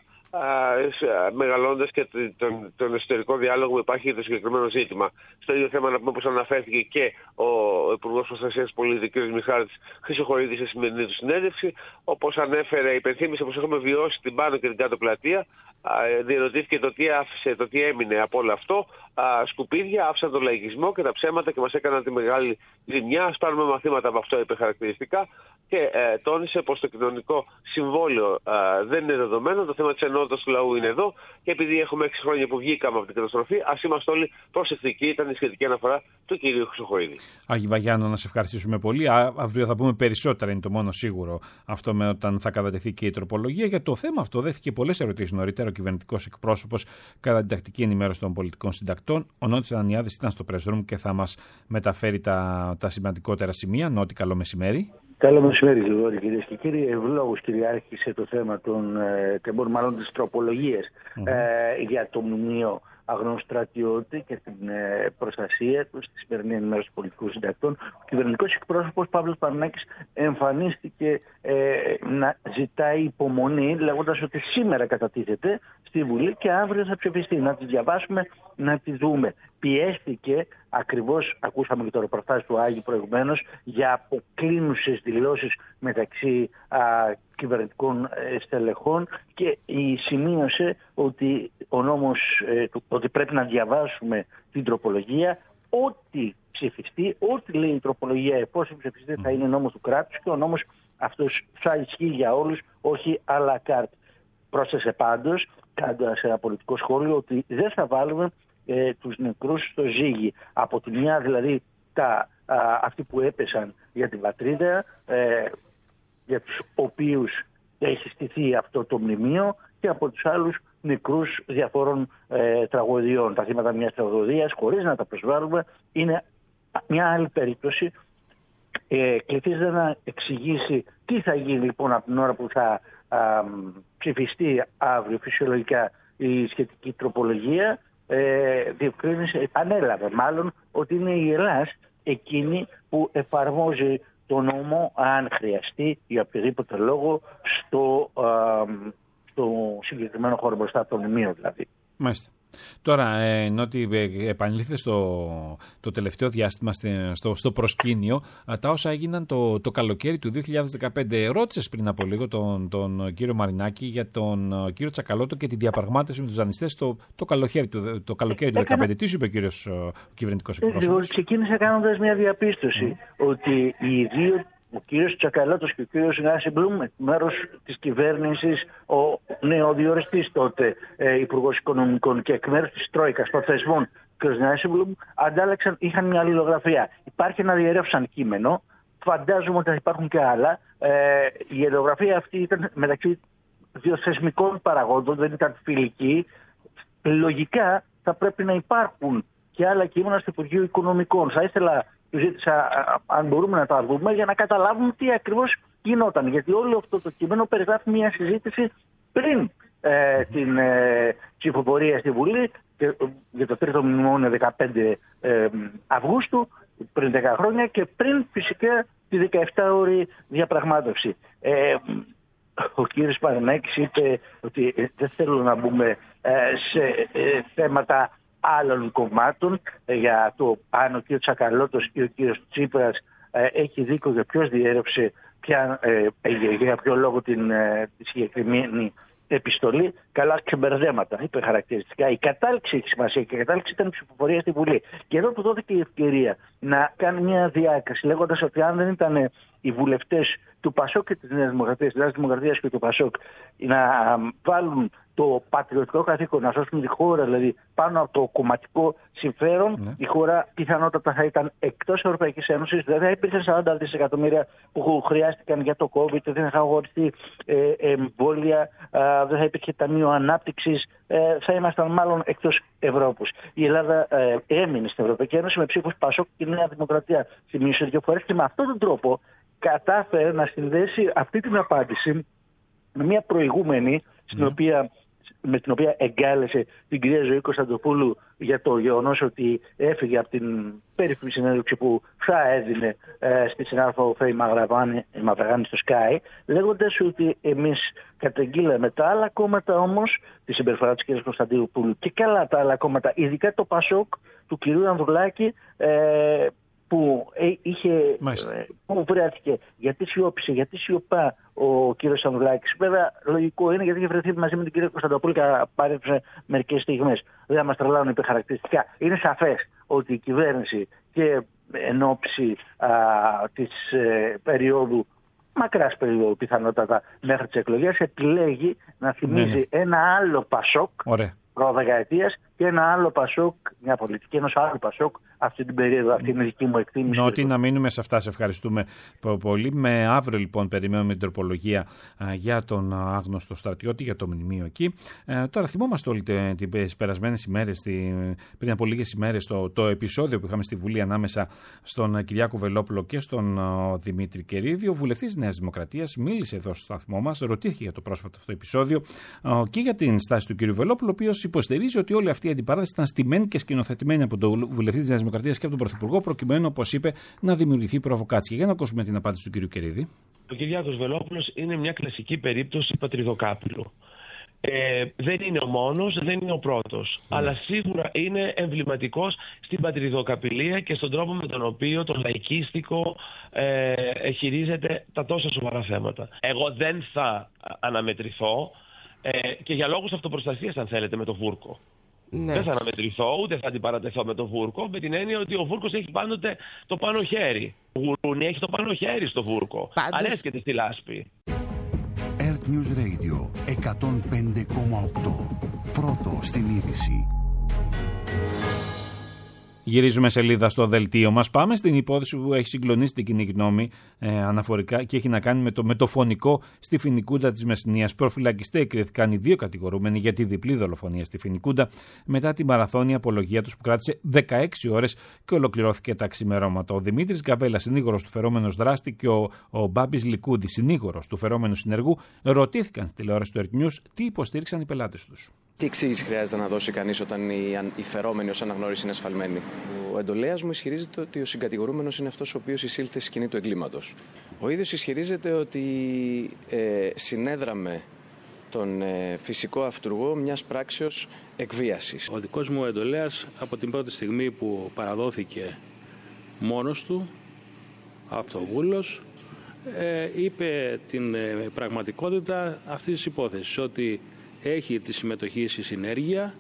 μεγαλώντας και τον, τον εσωτερικό διάλογο που υπάρχει για το συγκεκριμένο ζήτημα. Στο ίδιο θέμα να πούμε πως αναφέρθηκε και ο Υπουργός Προστασίας Πολίτη κ. Μιχάλης Χρυσοχοΐδης σε σημερινή του συνέντευξη. Όπως ανέφερε, υπενθύμησε πως έχουμε βιώσει την πάνω και την κάτω πλατεία. Διερωτήθηκε το τι άφησε, το τι έμεινε από όλο αυτό. Σκουπίδια, άφησαν τον λαϊκισμό και τα ψέματα και μας έκαναν τη μεγάλη ζημιά. Ας πάρουμε μαθήματα από αυτό, είπε χαρακτηριστικά. Και ε, τόνισε πως το κοινωνικό συμβόλαιο ε, δεν είναι δεδομένο. Το θέμα της ενότητας του λαού είναι εδώ. Και επειδή έχουμε έξι χρόνια που βγήκαμε από την καταστροφή, ας είμαστε όλοι προσεκτικοί. Ήταν η σχετική αναφορά του κυρίου Χρυσοχοΐδη. Άγι Βαγιάννο, να σε ευχαριστήσουμε πολύ. Α, αύριο θα πούμε περισσότερα, είναι το μόνο σίγουρο αυτό, με όταν θα κατατεθεί και η τροπολογία. Για το θέμα αυτό δέχθηκε πολλές ερωτήσεις νωρίτερα ο κυβερνητικός εκπρόσωπος κατά την τακτική ενημέρωση των πολιτικών συντακτών. Ο Νότης Ανανιάδης ήταν στο press room και θα μας μεταφέρει τα, τα σημαντικότερα σημεία. Νότι, καλό μεσημέρι. Καλό μεσημέρι, Γρηγόρη, κυρίες και κύριοι. Ευλόγως κυριάρχησε το θέμα των ε, τεμπών, μάλλον της τροπολογίας mm-hmm. ε, για το μνημείο αγνώστου στρατιώτη και την ε, προστασία του στη σημερινή ενημέρωση των πολιτικών συντακτών. Ο κυβερνητικός εκπρόσωπος Παύλος Παρνάκης εμφανίστηκε ε, να ζητάει υπομονή, λέγοντας ότι σήμερα κατατίθεται στη Βουλή και αύριο θα ψηφιστεί. Να τη διαβάσουμε, να τη δούμε. Πιέστηκε ακριβώς ακούσαμε και το ρεπορτάζ του Άγη προηγουμένως για αποκλίνουσες δηλώσεις μεταξύ α, κυβερνητικών στελεχών, και η σημείωσε ότι ο νόμος, ε, ότι πρέπει να διαβάσουμε την τροπολογία, ό,τι ψηφιστεί, ό,τι λέει η τροπολογία εφόσον ψηφιστεί θα είναι νόμος του κράτους και ο νόμος αυτός θα ισχύει για όλους, όχι à la carte. Πρόσθεσε πάντως, κάνοντας ένα πολιτικό σχόλιο, ότι δεν θα βάλουμε ε, τους νεκρούς στο ζύγι. Από τη μια δηλαδή τα, α, αυτοί που έπεσαν για την πατρίδα, ε, για τους οποίους έχει στηθεί αυτό το μνημείο, και από τους άλλους νεκρούς διαφόρων ε, τραγωδιών. Τα θύματα μιας τραγωδίας, χωρίς να τα προσβάλλουμε, είναι μια άλλη περίπτωση. Ε, κληθίζεται να εξηγήσει τι θα γίνει λοιπόν από την ώρα που θα α, ψηφιστεί αύριο φυσιολογικά η σχετική τροπολογία. Ε, διευκρίνησε, ανέλαβε μάλλον, ότι είναι η Ελλάς εκείνη που εφαρμόζει το νόμο αν χρειαστεί για οποιοδήποτε λόγο στο, α, στο συγκεκριμένο χώρο μπροστά από το μνημείο δηλαδή. Μάλιστα. Τώρα, ενώ ότι επανήλθε στο το τελευταίο διάστημα στο, στο προσκήνιο τα όσα έγιναν το, το καλοκαίρι του δύο χιλιάδες δεκαπέντε. Ρώτησες πριν από λίγο τον, τον κύριο Μαρινάκη για τον κύριο Τσακαλώτο και τη διαπραγμάτευση με τους δανειστές το, το καλοκαίρι του το καλοκαίρι του δύο χιλιάδες δεκαπέντε. Τι σου είπε ο κύριος ο κυβερνητικός εκπρόσωπος? Ξεκίνησε κάνοντας μια διαπίστωση mm. ότι οι δύο, ο κύριος Τσακαλώτος και ο κύριος Νάισεμπλουμ, μέρος της κυβέρνησης, ο νεοδιοριστής τότε ε, Υπουργός Οικονομικών και εκ μέρους της Τρόικας των θεσμών, ο κύριος Νάισεμπλουμ, αντάλλαξαν, είχαν μια αλληλογραφία. Υπάρχει ένα διερεύσαν κείμενο, φαντάζομαι ότι θα υπάρχουν και άλλα. Ε, η αλληλογραφία αυτή ήταν μεταξύ δύο θεσμικών παραγόντων, δεν ήταν φιλική. Λογικά θα πρέπει να υπάρχουν και άλλα κείμενα στο Υπουργείο Οικονομικών. Θα ήθελα, του ζήτησα αν μπορούμε να τα δούμε για να καταλάβουμε τι ακριβώς γινόταν. Γιατί όλο αυτό το κείμενο περιγράφει μια συζήτηση πριν ε, την ε, ψηφοφορία στη Βουλή και, για το τρίτο μνημόνιο δεκαπέντε ε, Αυγούστου, πριν δέκα χρόνια, και πριν φυσικά τη δεκαεπτάωρη διαπραγμάτευση. Ε, ο κύριος Μαρινάκης είπε ότι δεν θέλω να μπούμε ε, σε ε, θέματα άλλων κομμάτων για το αν ο κ. Τσακαλώτος ή ο κ. Τσίπρας ε, έχει δίκιο για ποιος διέρευσε ποια, ε, για ποιο λόγο την ε, τη συγκεκριμένη επιστολή. Καλά ξεμπερδέματα, είπε χαρακτηριστικά. Η κατάληξη έχει σημασία και η κατάληξη ήταν ψηφοφορία στη Βουλή. Και εδώ του δόθηκε η ευκαιρία να κάνει μια διάκριση, λέγοντας ότι αν δεν ήταν οι βουλευτές του Πασόκ και της Νέας Δημοκρατίας, της Νέας Δημοκρατίας και του Πασόκ να βάλουν το πατριωτικό καθήκον, να σώσουν τη χώρα, δηλαδή πάνω από το κομματικό συμφέρον, ναι. η χώρα πιθανότατα θα ήταν εκτός Ευρωπαϊκής Ένωσης, δεν θα υπήρχαν σαράντα δισεκατομμύρια που χρειάστηκαν για το COVID, δεν θα είχαν αγορευτεί ε, εμβόλια, ε, δεν θα υπήρχε ταμείο ανάπτυξης, ε, θα ήμασταν μάλλον εκτός Ευρώπης. Η Ελλάδα ε, έμεινε στην Ευρωπαϊκή Ένωση με ψήφους Πασόκ και Νέα Δημοκρατία. Θυμίσω δύο φορές και με αυτόν τον τρόπο κατάφερε να συνδέσει αυτή την απάντηση με μια προηγούμενη, στην mm. οποία, με την οποία εγκάλεσε την κυρία Ζωή Κωνσταντοπούλου για το γεγονός ότι έφυγε από την περίφημη συνέντευξη που θα έδινε ε, στη συνάδελφο Φέη Μαυραγάνη στο Sky, λέγοντας ότι εμείς καταγγείλαμε τα άλλα κόμματα όμως, τη συμπεριφορά της κυρίας Κωνσταντοπούλου και καλά τα άλλα κόμματα, ειδικά το Πασόκ του κυρίου Ανδρουλάκη, ε, που είχε, που βρέθηκε, γιατί σιώπησε, γιατί σιωπά ο κύριος Ανδρουλάκης. Βέβαια, λογικό είναι γιατί είχε βρεθεί μαζί με την κυρία Κωνσταντοπούλου και παρέφερε μερικές στιγμές. Δεν θα μας τρελάνουν είπε χαρακτηριστικά. Είναι σαφές ότι η κυβέρνηση και εν ώψη της ε, περίοδου, μακράς περίοδου πιθανότατα μέχρι τις εκλογές, επιλέγει να θυμίζει ναι, ναι. ένα άλλο Πασόκ προδεκαετίας και ένα άλλο Πασόκ, μια πολιτική ενός άλλου Πασόκ αυτή την περίοδο. Αυτή είναι η δική μου εκτίμηση. Νότι να μείνουμε σε αυτά. Σε ευχαριστούμε πολύ. Με αύριο λοιπόν περιμένουμε την τροπολογία α, για τον άγνωστο στρατιώτη, για το μνημείο εκεί. Ε, τώρα θυμόμαστε όλοι τις περασμένες ημέρες, τη, πριν από λίγες ημέρες, το, το επεισόδιο που είχαμε στη Βουλή ανάμεσα στον Κυριάκο Βελόπουλο και στον ο, Δημήτρη Κερίδη. Ο βουλευτής της Νέας Δημοκρατίας μίλησε εδώ στο σταθμό μας, ρωτήθηκε για το πρόσφατο αυτό επεισόδιο α, και για την στάση του κ. Βελόπουλου, ο οποίος υποστηρίζει ότι όλη αυτή η αντιπαράθεση ήταν στημένη και σκηνοθετημένη από τον βουλευτή της Νέας Δημοκρατίας και από τον Πρωθυπουργό, προκειμένου, όπως είπε, να δημιουργηθεί προβοκάτσια. Για να ακούσουμε την απάντηση του κ. Κερίδη. Ο Κυριάκος Βελόπουλος είναι μια κλασική περίπτωση πατριδοκάπηλου. Ε, δεν είναι ο μόνος, δεν είναι ο πρώτος, mm. αλλά σίγουρα είναι εμβληματικός στην πατριδοκαπηλεία και στον τρόπο με τον οποίο το λαϊκίστικο ε, χειρίζεται τα τόσα σοβαρά θέματα. Εγώ δεν θα αναμετρηθώ ε, και για λόγους αυτοπροστασίας, αν θέλετε, με το Βούρκο. Ναι. Δεν θα αναμετρηθώ, ούτε θα αντιπαρατεθώ με τον Βούρκο, με την έννοια ότι ο Βούρκος έχει πάντοτε το πάνω χέρι. Ο Γουρούνι έχει το πάνω χέρι στο Βούρκο. Πάντως... αρέσκεται στη λάσπη. Earth News Radio εκατόν πέντε κόμμα οκτώ. Πρώτο στην είδηση. Γυρίζουμε σελίδα στο δελτίο μας. Πάμε στην υπόθεση που έχει συγκλονίσει την κοινή γνώμη ε, αναφορικά και έχει να κάνει με το, με το φωνικό στη Φοινικούντα της Μεσσηνίας. Προφυλακιστέ κρίθηκαν οι δύο κατηγορούμενοι για τη διπλή δολοφονία στη Φοινικούντα μετά τη μαραθώνια απολογία τους που κράτησε δεκαέξι ώρες και ολοκληρώθηκε τα ξημερώματα. Ο Δημήτρης Γκαβέλας, συνήγορος του φερόμενος δράστη, και ο, ο Μπάμπης Λικούδη, συνήγορος του φερόμενου συνεργού, ρωτήθηκαν στη τηλεόραση του Earth News τι υποστήριξαν οι πελάτες τους. Τι εξήγηση χρειάζεται να δώσει κανείς όταν η, η φερόμενη ως αναγνώριση είναι ασφαλμένη? Ο εντολέας μου ισχυρίζεται ότι ο συγκατηγορούμενος είναι αυτός ο οποίος εισήλθε στη σκηνή του εγκλήματος. Ο ίδιος ισχυρίζεται ότι ε, συνέδραμε τον ε, φυσικό αυτούργο μιας πράξεως εκβίασης. Ο δικός μου εντολέας από την πρώτη στιγμή που παραδόθηκε μόνος του, αυτοβούλος, ε, είπε την ε, πραγματικότητα αυτής της υπόθεσης, ότι έχει τη συμμετοχή στη συνέργεια,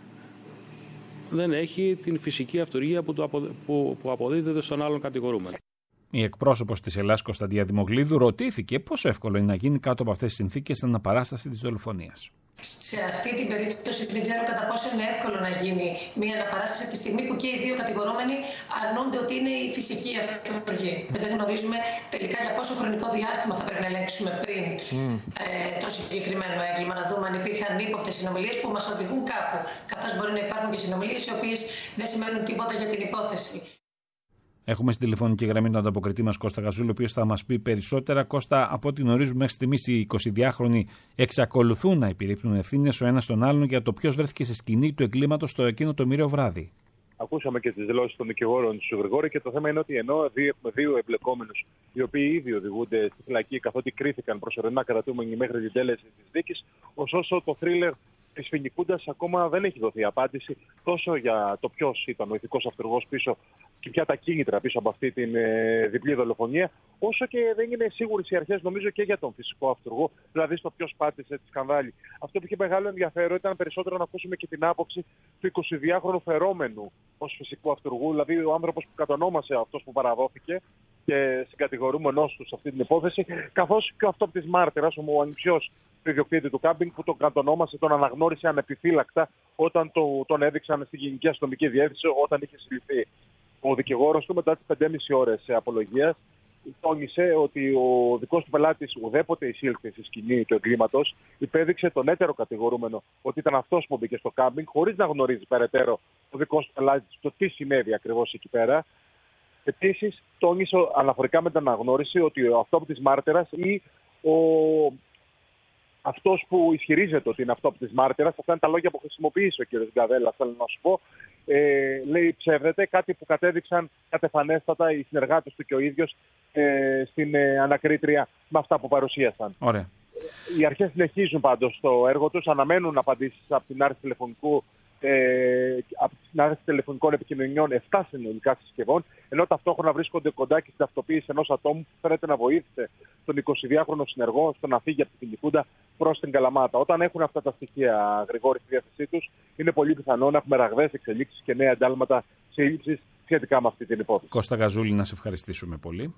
δεν έχει την φυσική αυτουργία που, το απο, που, που αποδίδεται στον άλλον κατηγορούμενο. Η εκπρόσωπος της Ελλάς, Κωνσταντία Δημογλίδου, ρωτήθηκε πόσο εύκολο είναι να γίνει κάτω από αυτές τις συνθήκες αναπαράσταση της δολοφονίας. Σε αυτή την περίπτωση δεν ξέρω κατά πόσο είναι εύκολο να γίνει μια αναπαράσταση από τη στιγμή που και οι δύο κατηγορούμενοι αρνούνται ότι είναι η φυσική αυτοργή. Δεν γνωρίζουμε τελικά για πόσο χρονικό διάστημα θα πρέπει να ελέγξουμε πριν mm. ε, το συγκεκριμένο έγκλημα, να δούμε αν υπήρχαν ύποπτες συνομιλίες που μας οδηγούν κάπου. Καθώς μπορεί να υπάρχουν και συνομιλίες οι οποίες δεν σημαίνουν τίποτα για την υπόθεση. Έχουμε στην τηλεφωνική γραμμή τον ανταποκριτή μας Κώστα Γαζούλη, ο οποίος θα μας πει περισσότερα. Κώστα, από ό,τι γνωρίζουμε μέχρι στιγμής, οι εικοσιδυάχρονοι εξακολουθούν να επιρρύπτουν ευθύνες ο ένας τον άλλον για το ποιος βρέθηκε σε σκηνή του εγκλήματος στο εκείνο το μοιραίο βράδυ. Ακούσαμε και τις δηλώσεις των δικηγόρων του Γρηγόρη και το θέμα είναι ότι ενώ έχουμε δύο εμπλεκόμενους οι οποίοι ήδη οδηγούνται στη φυλακή καθότι κρίθηκαν προσωρινά κρατούμενοι μέχρι την τέλεση της δίκης, ωστόσο το θρίλερ της Φοινικούντας ακόμα δεν έχει δοθεί απάντηση τόσο για το ποιος ήταν ο ηθικός αυτουργός πίσω και ποια τα κίνητρα πίσω από αυτή την ε, διπλή δολοφονία, όσο και δεν είναι σίγουρες οι αρχές, νομίζω, και για τον φυσικό αυτουργό, δηλαδή στο ποιος πάτησε τη σκανδάλη. Αυτό που είχε μεγάλο ενδιαφέρον ήταν περισσότερο να ακούσουμε και την άποψη του εικοσιδυάχρονου φερόμενου ως φυσικού αυτουργού, δηλαδή ο άνθρωπος που κατονόμασε αυτός που παραδόθηκε και συγκατηγορούμενός του σε αυτή την υπόθεση, καθώς και ο αυτόπτης μάρτυρας, ο ανιψιός του ιδιοκτήτη του κάμπινγκ, που τον κατονόμασε, τον αναγνώρισε ανεπιφύλακτα όταν το, τον έδειξαν στη Γενική Αστυνομική Διεύθυνση όταν είχε συλληφθεί. Ο δικηγόρος του, μετά τις πεντέμισι ώρες απολογίας, τόνισε ότι ο δικός του πελάτης ουδέποτε εισήλθε στη σκηνή του εγκλήματος, υπέδειξε τον έτερο κατηγορούμενο ότι ήταν αυτός που μπήκε στο κάμπινγκ, χωρίς να γνωρίζει περαιτέρω ο δικός του πελάτης το τι συνέβη ακριβώς εκεί πέρα. Επίσης, τόνισε αναφορικά με την αναγνώριση ότι ο αυτόπτης μάρτυρας ή ο αυτός που ισχυρίζεται ότι είναι αυτόπτης μάρτυρας, αυτά είναι τα λόγια που χρησιμοποίησε ο κ. Γκαβέλα, θέλω να σου πω, ε, λέει ψεύδεται, κάτι που κατέδειξαν κατεφανέστατα οι συνεργάτες του και ο ίδιος ε, στην ε, ανακρίτρια με αυτά που παρουσίασαν. Ωραία. Οι αρχές συνεχίζουν πάντως το έργο τους, αναμένουν απαντήσεις από την άρση τηλεφωνικού Ε, από την άρση τηλεφωνικών επικοινωνιών επτά συνολικά συσκευών, ενώ ταυτόχρονα βρίσκονται κοντά και στην ταυτοποίηση ενός ατόμου που φαίνεται να βοήθησε τον εικοσιδυάχρονο συνεργό στο να φύγει από τη Φοινικούντα προς την Καλαμάτα. Όταν έχουν αυτά τα στοιχεία, Γρηγόρη, στη διάθεσή τους, είναι πολύ πιθανό να έχουμε ραγδαίες εξελίξεις και νέα εντάλματα σύλληψης σχετικά με αυτή την υπόθεση. Κώστα Γαζούλη, να σε ευχαριστήσουμε πολύ.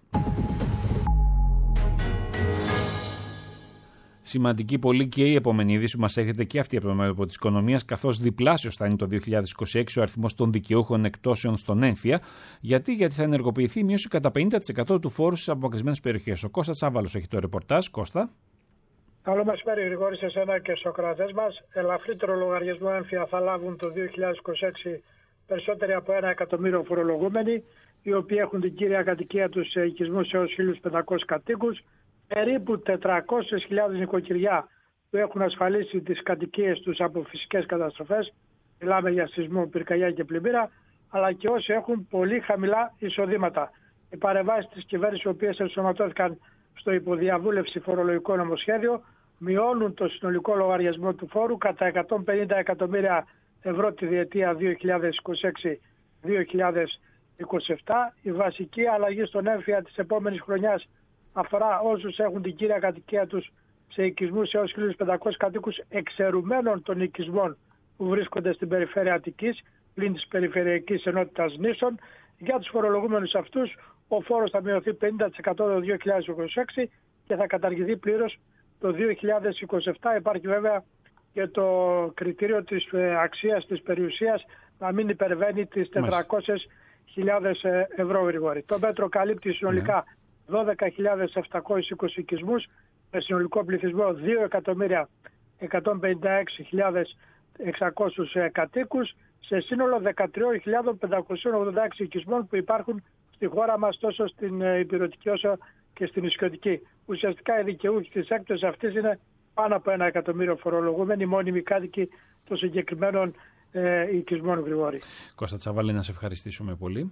Σημαντική πολύ και η επόμενη είδηση που μας έρχεται και αυτή από το μέτωπο της οικονομίας, καθώς διπλάσιος θα είναι το δύο χιλιάδες είκοσι έξι ο αριθμός των δικαιούχων εκτόσεων στον έμφυα. Γιατί, γιατί θα ενεργοποιηθεί η μείωση κατά πενήντα τοις εκατό του φόρου στις απομακρυσμένες περιοχές. Ο Κώστας Άβαλος έχει το ρεπορτάζ. Κώστα. Καλό μεσημέρι, Γρηγόρη, σε σένα και στους ακροατές μας. Ελαφρύτερο λογαριασμό έμφυα θα λάβουν το δύο χιλιάδες είκοσι έξι περισσότεροι από ένα εκατομμύριο φορολογούμενοι, οι οποίοι έχουν την κύρια κατοικία τους σε οικισμούς έως χίλιους πεντακόσιους κατοίκους. Περίπου τετρακόσιες χιλιάδες νοικοκυριά που έχουν ασφαλίσει τις κατοικίες τους από φυσικές καταστροφές, μιλάμε για σεισμό, πυρκαγιά και πλημμύρα, αλλά και όσοι έχουν πολύ χαμηλά εισοδήματα. Οι παρεμβάσεις της κυβέρνησης, οι οποίες ενσωματώθηκαν στο υποδιαβούλευση φορολογικό νομοσχέδιο, μειώνουν το συνολικό λογαριασμό του φόρου κατά εκατόν πενήντα εκατομμύρια ευρώ τη διετία δύο χιλιάδες είκοσι έξι δύο χιλιάδες είκοσι επτά. Η βασική αλλαγή στον έμφυα της επόμενης χρονιάς αφορά όσους έχουν την κύρια κατοικία τους σε οικισμούς έως χίλια πεντακόσιους κατοίκους, εξαιρουμένων των οικισμών που βρίσκονται στην περιφέρεια Αττικής πλην της περιφερειακής ενότητας νήσων. Για τους φορολογούμενους αυτούς ο φόρος θα μειωθεί πενήντα τοις εκατό το δύο χιλιάδες είκοσι έξι και θα καταργηθεί πλήρως το δύο χιλιάδες είκοσι επτά. Υπάρχει βέβαια και το κριτήριο της αξίας της περιουσίας να μην υπερβαίνει τις τετρακόσιες χιλιάδες ευρώ, Γρηγόρη. Το μέτρο καλύπτει συνολικά δώδεκα χιλιάδες επτακόσιους είκοσι οικισμούς με συνολικό πληθυσμό δύο εκατομμύρια εκατόν πενήντα έξι χιλιάδες εξακόσιους κατοίκους σε σύνολο δεκατρείς χιλιάδες πεντακόσιους ογδόντα έξι οικισμών που υπάρχουν στη χώρα μας τόσο στην υπηρετική όσο και στην νησιωτική. Ουσιαστικά οι δικαιούχοι της έκπτωσης αυτής είναι πάνω από ένα εκατομμύριο φορολογούμενοι μόνιμοι κάτοικοι των συγκεκριμένων ε, οικισμών, Γρηγόρη. Κώστα Τσαβάλη, να σε ευχαριστήσουμε πολύ.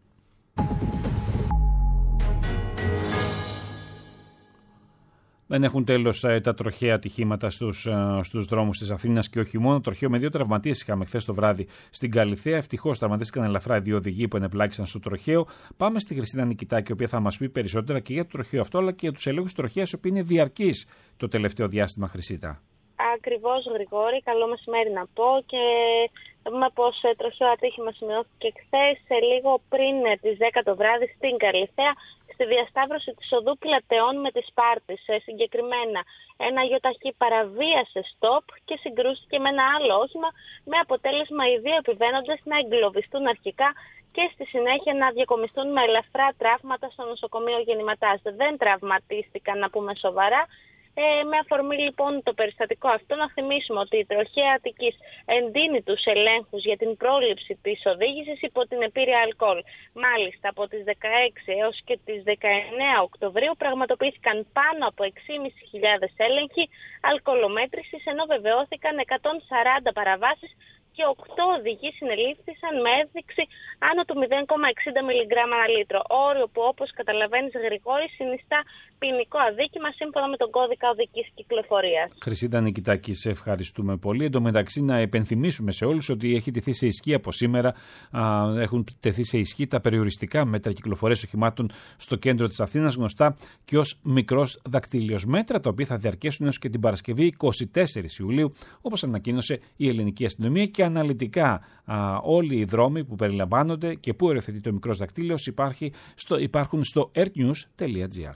Δεν έχουν τέλος τα τροχαία ατυχήματα στους, στους δρόμους της Αθήνας και όχι μόνο. Τροχαίο με δύο τραυματίες είχαμε χθες το βράδυ στην Καλιθέα. Ευτυχώς τραυματίστηκαν ελαφρά οι δύο οδηγοί που ενεπλάκησαν στο τροχαίο. Πάμε στη Χριστίνα Νικητάκη, η οποία θα μας πει περισσότερα και για το τροχαίο αυτό, αλλά και για τους ελέγχους τροχαίας, οι οποίοι είναι διαρκείς το τελευταίο διάστημα, Χρυσίτα. Ακριβώς, Γρηγόρη. Καλό μεσημέρι να πω και θα πούμε πως τροχαίο ατύχημα σημειώθηκε χθες λίγο πριν τις δέκα το βράδυ στην Καλιθέα, στη διασταύρωση της οδού Πλατεών με τη Σπάρτης. Συγκεκριμένα ένα γιοταχή παραβίασε στόπ και συγκρούστηκε με ένα άλλο όχημα, με αποτέλεσμα οι δύο επιβαίνοντες να εγκλωβιστούν αρχικά και στη συνέχεια να διακομιστούν με ελαφρά τραύματα στο νοσοκομείο Γεννηματάς. Δεν τραυματίστηκαν, να πούμε, σοβαρά. Ε, με αφορμή λοιπόν το περιστατικό αυτό, να θυμίσουμε ότι η τροχαία Αττικής εντείνει τους ελέγχους για την πρόληψη της οδήγησης υπό την επίρρεια αλκοόλ. Μάλιστα από τις δεκαέξι έως και τις δεκαεννέα Οκτωβρίου πραγματοποιήθηκαν πάνω από έξι χιλιάδες πεντακόσιοι έλεγχοι αλκοολομέτρησης, ενώ βεβαιώθηκαν εκατόν σαράντα παραβάσεις και οκτώ οδηγοί συνελήφθησαν με έδειξη άνω του μηδέν κόμμα εξήντα μιλιγκράμμ ανά λίτρο. Όριο που, όπως καταλαβαίνεις, Γρηγόρη, συνιστά ποινικό αδίκημα σύμφωνα με τον κώδικα οδικής κυκλοφορίας. Χρυσίτα Νικητάκη, σε ευχαριστούμε πολύ. Εν τω μεταξύ, να επενθυμίσουμε σε όλους ότι έχει τεθεί σε ισχύ από σήμερα, α, έχουν τεθεί σε ισχύ τα περιοριστικά μέτρα κυκλοφορίας οχημάτων στο κέντρο της Αθήνας, γνωστά και ως μικρός δακτύλιος μέτρα, τα οποία θα διαρκέσουν έως και την Παρασκευή εικοστή τέταρτη Ιουλίου, όπως ανακοίνωσε η ελληνική αστυνομία. Και αναλυτικά α, όλοι οι δρόμοι που περιλαμβάνονται και που οριοθετείται ο μικρός δακτύλιος υπάρχουν στο earthnews τελεία gr.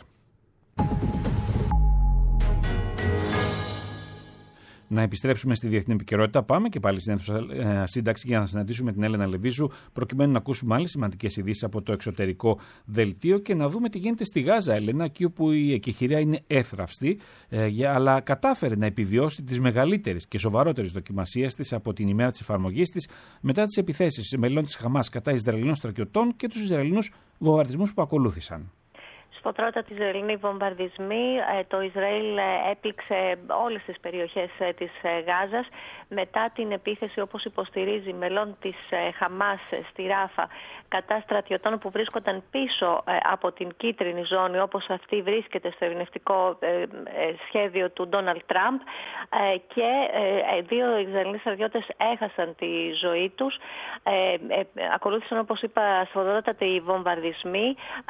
Να επιστρέψουμε στη διεθνή επικαιρότητα. Πάμε και πάλι στην αίθουσα σύνταξη για να συναντήσουμε την Έλενα Λεβίζου, προκειμένου να ακούσουμε άλλες σημαντικές ειδήσεις από το εξωτερικό δελτίο και να δούμε τι γίνεται στη Γάζα, Έλενα, εκεί όπου η εκεχηρία είναι εύθραυστη, ε, αλλά κατάφερε να επιβιώσει τις μεγαλύτερες και σοβαρότερες δοκιμασίες της από την ημέρα της εφαρμογής της, μετά τις επιθέσεις μελών της Χαμάς κατά Ισραηλινών στρατιωτών και τους Ισραηλινούς βομβαρδισμούς που ακολούθησαν. Σκοτρότατοι Ισραηλινοί βομβαρδισμοί. Το Ισραήλ έπληξε όλες τις περιοχές της Γάζας μετά την επίθεση, όπως υποστηρίζει, μελών της Χαμάς στη Ράφα κατά στρατιωτών που βρίσκονταν πίσω από την κίτρινη ζώνη, όπως αυτή βρίσκεται στο ειρηνευτικό σχέδιο του Ντόναλντ Τραμπ, και δύο Ισραηλινοί στρατιώτες έχασαν τη ζωή τους. Ακολούθησαν, όπως είπα, σφοδρότατοι βομβαρδισμοί.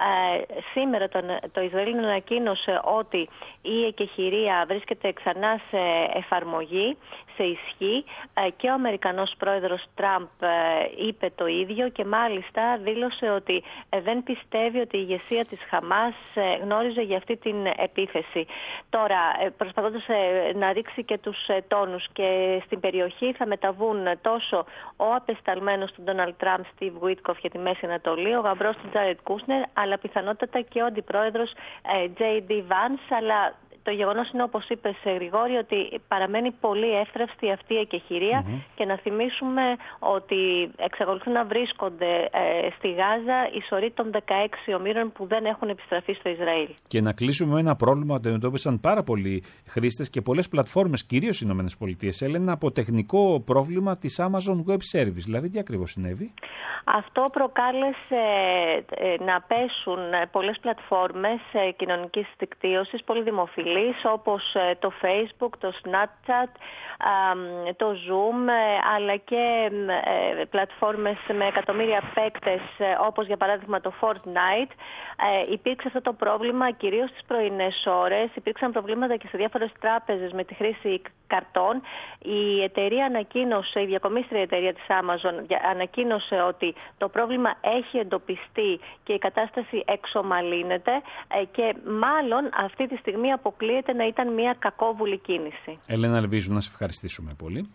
Σήμερα το Ισραήλ ανακοίνωσε ότι η εκεχηρία βρίσκεται ξανά σε εφαρμογή, σε ισχύ, και ο Αμερικανός πρόεδρος Τραμπ είπε το ίδιο και μάλιστα δήλωσε ότι δεν πιστεύει ότι η ηγεσία της Χαμάς γνώριζε για αυτή την επίθεση. Τώρα, προσπαθώντας να ρίξει και τους τόνους, και στην περιοχή θα μεταβούν τόσο ο απεσταλμένος του Ντόναλντ Τραμπ, Στιβ Γουίτκοφ, για τη Μέση Ανατολή, ο γαμπρός του Τζάρετ Κούσνερ, αλλά πιθανότατα και ο αντιπρόεδρος Τζέι Ντι Βάνς, αλλά το γεγονός είναι, όπως είπες, Γρηγόρη, ότι παραμένει πολύ εύθραυστη αυτή η εκεχηρία, mm-hmm. και να θυμίσουμε ότι εξακολουθούν να βρίσκονται ε, στη Γάζα οι σωροί των δεκαέξι ομήρων που δεν έχουν επιστραφεί στο Ισραήλ. Και να κλείσουμε με ένα πρόβλημα που αντιμετώπισαν πάρα πολλοί χρήστες και πολλές πλατφόρμες, κυρίως οι ΗΠΑ, Έλενα, από τεχνικό πρόβλημα της Amazon Web Service. Δηλαδή, τι ακριβώς συνέβη? Αυτό προκάλεσε ε, να πέσουν πολλές πλατφόρμες ε, κοινωνικής δικτύωσης, πολύ δημοφιλείς, ασφαλείς όπως το Facebook, το Snapchat, το Zoom, αλλά και πλατφόρμες με εκατομμύρια παίκτες όπως για παράδειγμα το Fortnite. Υπήρξε αυτό το πρόβλημα κυρίως στις πρωινές ώρες. Υπήρξαν προβλήματα και σε διάφορες τράπεζες με τη χρήση καρτών. Η εταιρεία ανακοίνωσε, η διακομίστρια εταιρεία της Amazon ανακοίνωσε ότι το πρόβλημα έχει εντοπιστεί και η κατάσταση εξομαλύνεται και μάλλον αυτή τη στιγμή αποκλείεται να ήταν μια κακόβουλη κίνηση. Έλενα Λεβίζου, να σε ευχαριστήσουμε πολύ.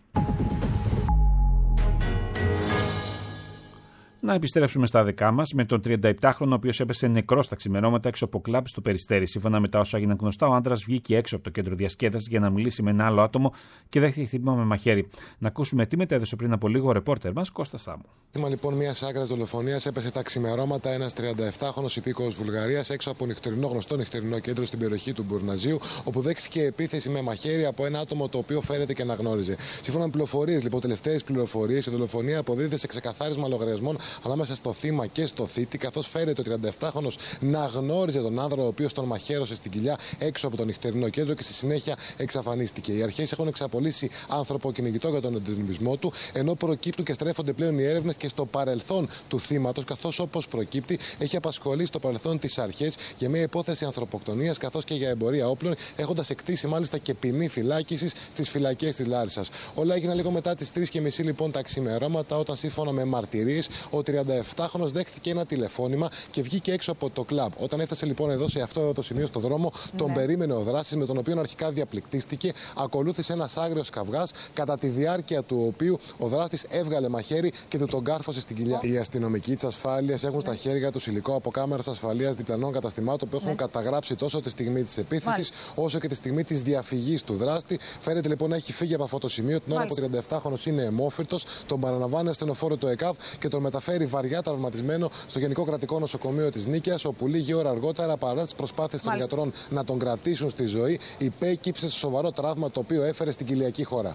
Να επιστρέψουμε στα δικά μας με τον τριανταεπτάχρονο, ο οποίος έπεσε νεκρός στα ξημερώματα έξω από κλαμπ στο Περιστέρι. Σύμφωνα με τα όσα έγιναν γνωστά, ο άντρας βγήκε έξω από το κέντρο διασκέδασης για να μιλήσει με ένα άλλο άτομο και δέχτηκε χτύπημα με μαχαίρι. Να ακούσουμε τι μετέδωσε πριν από λίγο ο ρεπόρτερ μας Κώστας Σάμου. Θύμα λοιπόν μια άκρας δολοφονίας έπεσε τα ξημερώματα ένας τριανταεπτάχρονος υπήκοος Βουλγαρίας έξω από νυχτερινό γνωστό νυχτερινό κέντρο στην περιοχή του Μπουρναζίου, όπου δέχθηκε επίθεση με μαχαίρι από ένα άτομο το οποίο φέρεται και αναγνώριζε. Σύμφωνα με πληροφορίες, λοιπόν, τελευταίες πληροφορίες, η δολοφονία αποδίδεται σε ξεκαθάρισμα λογαριασμών ανάμεσα στο θύμα και στο θήτη, καθώς φέρεται ο τριανταεπτάχρονος να γνώριζε τον άνδρα ο οποίος τον μαχαίρωσε στην κοιλιά έξω από το νυχτερινό κέντρο και στη συνέχεια εξαφανίστηκε. Οι αρχές έχουν εξαπολύσει ανθρωποκυνηγητό για τον εντοπισμό του, ενώ προκύπτουν και στρέφονται πλέον οι έρευνες και στο παρελθόν του θύματος, καθώς όπως προκύπτει έχει απασχολήσει στο παρελθόν τις αρχές για μια υπόθεση ανθρωποκτονίας καθώς και για εμπορία όπλων, έχοντας εκτίσει μάλιστα και ποινή φυλάκισης στις φυλακές της Λάρισσας. Όλα έγιναν λίγο μετά τις τρεις και μισή λοιπόν τα ξημερώματα, όταν σύμφωνα με μαρτυρίες ο τριανταεπτάχρονος δέχτηκε ένα τηλεφώνημα και βγήκε έξω από το κλαμπ. Όταν έφτασε λοιπόν εδώ σε αυτό το σημείο στο δρόμο, τον ναι. περίμενε ο δράστης, με τον οποίο αρχικά διαπληκτίστηκε. Ακολούθησε ένας άγριος καυγάς, κατά τη διάρκεια του οποίου ο δράστης έβγαλε μαχαίρι και του τον κάρφωσε στην κοιλιά. Οι αστυνομικοί της ασφάλειας έχουν ναι. στα χέρια τους υλικό από κάμερες ασφαλείας διπλανών καταστημάτων που έχουν ναι. καταγράψει τόσο τη στιγμή της επίθεσης όσο και τη στιγμή της διαφυγής του δράστη. Φαίνεται λοιπόν να έχει φύγει από αυτό το σημείο την ώρα που ο τριανταεπτάχρονος είναι αιμόφυρτος. Τον παραλαμβάνει ασθενοφόρο του ΕΚΑΒ και τον μεταφέρει βαριά τραυματισμένο στο Γενικό Κρατικό Νοσοκομείο της Νίκαιας, όπου λίγη ώρα αργότερα, παρά τις προσπάθειες των γιατρών να τον κρατήσουν στη ζωή, υπέκυψε στο σοβαρό τραύμα το οποίο έφερε στην κοιλιακή χώρα.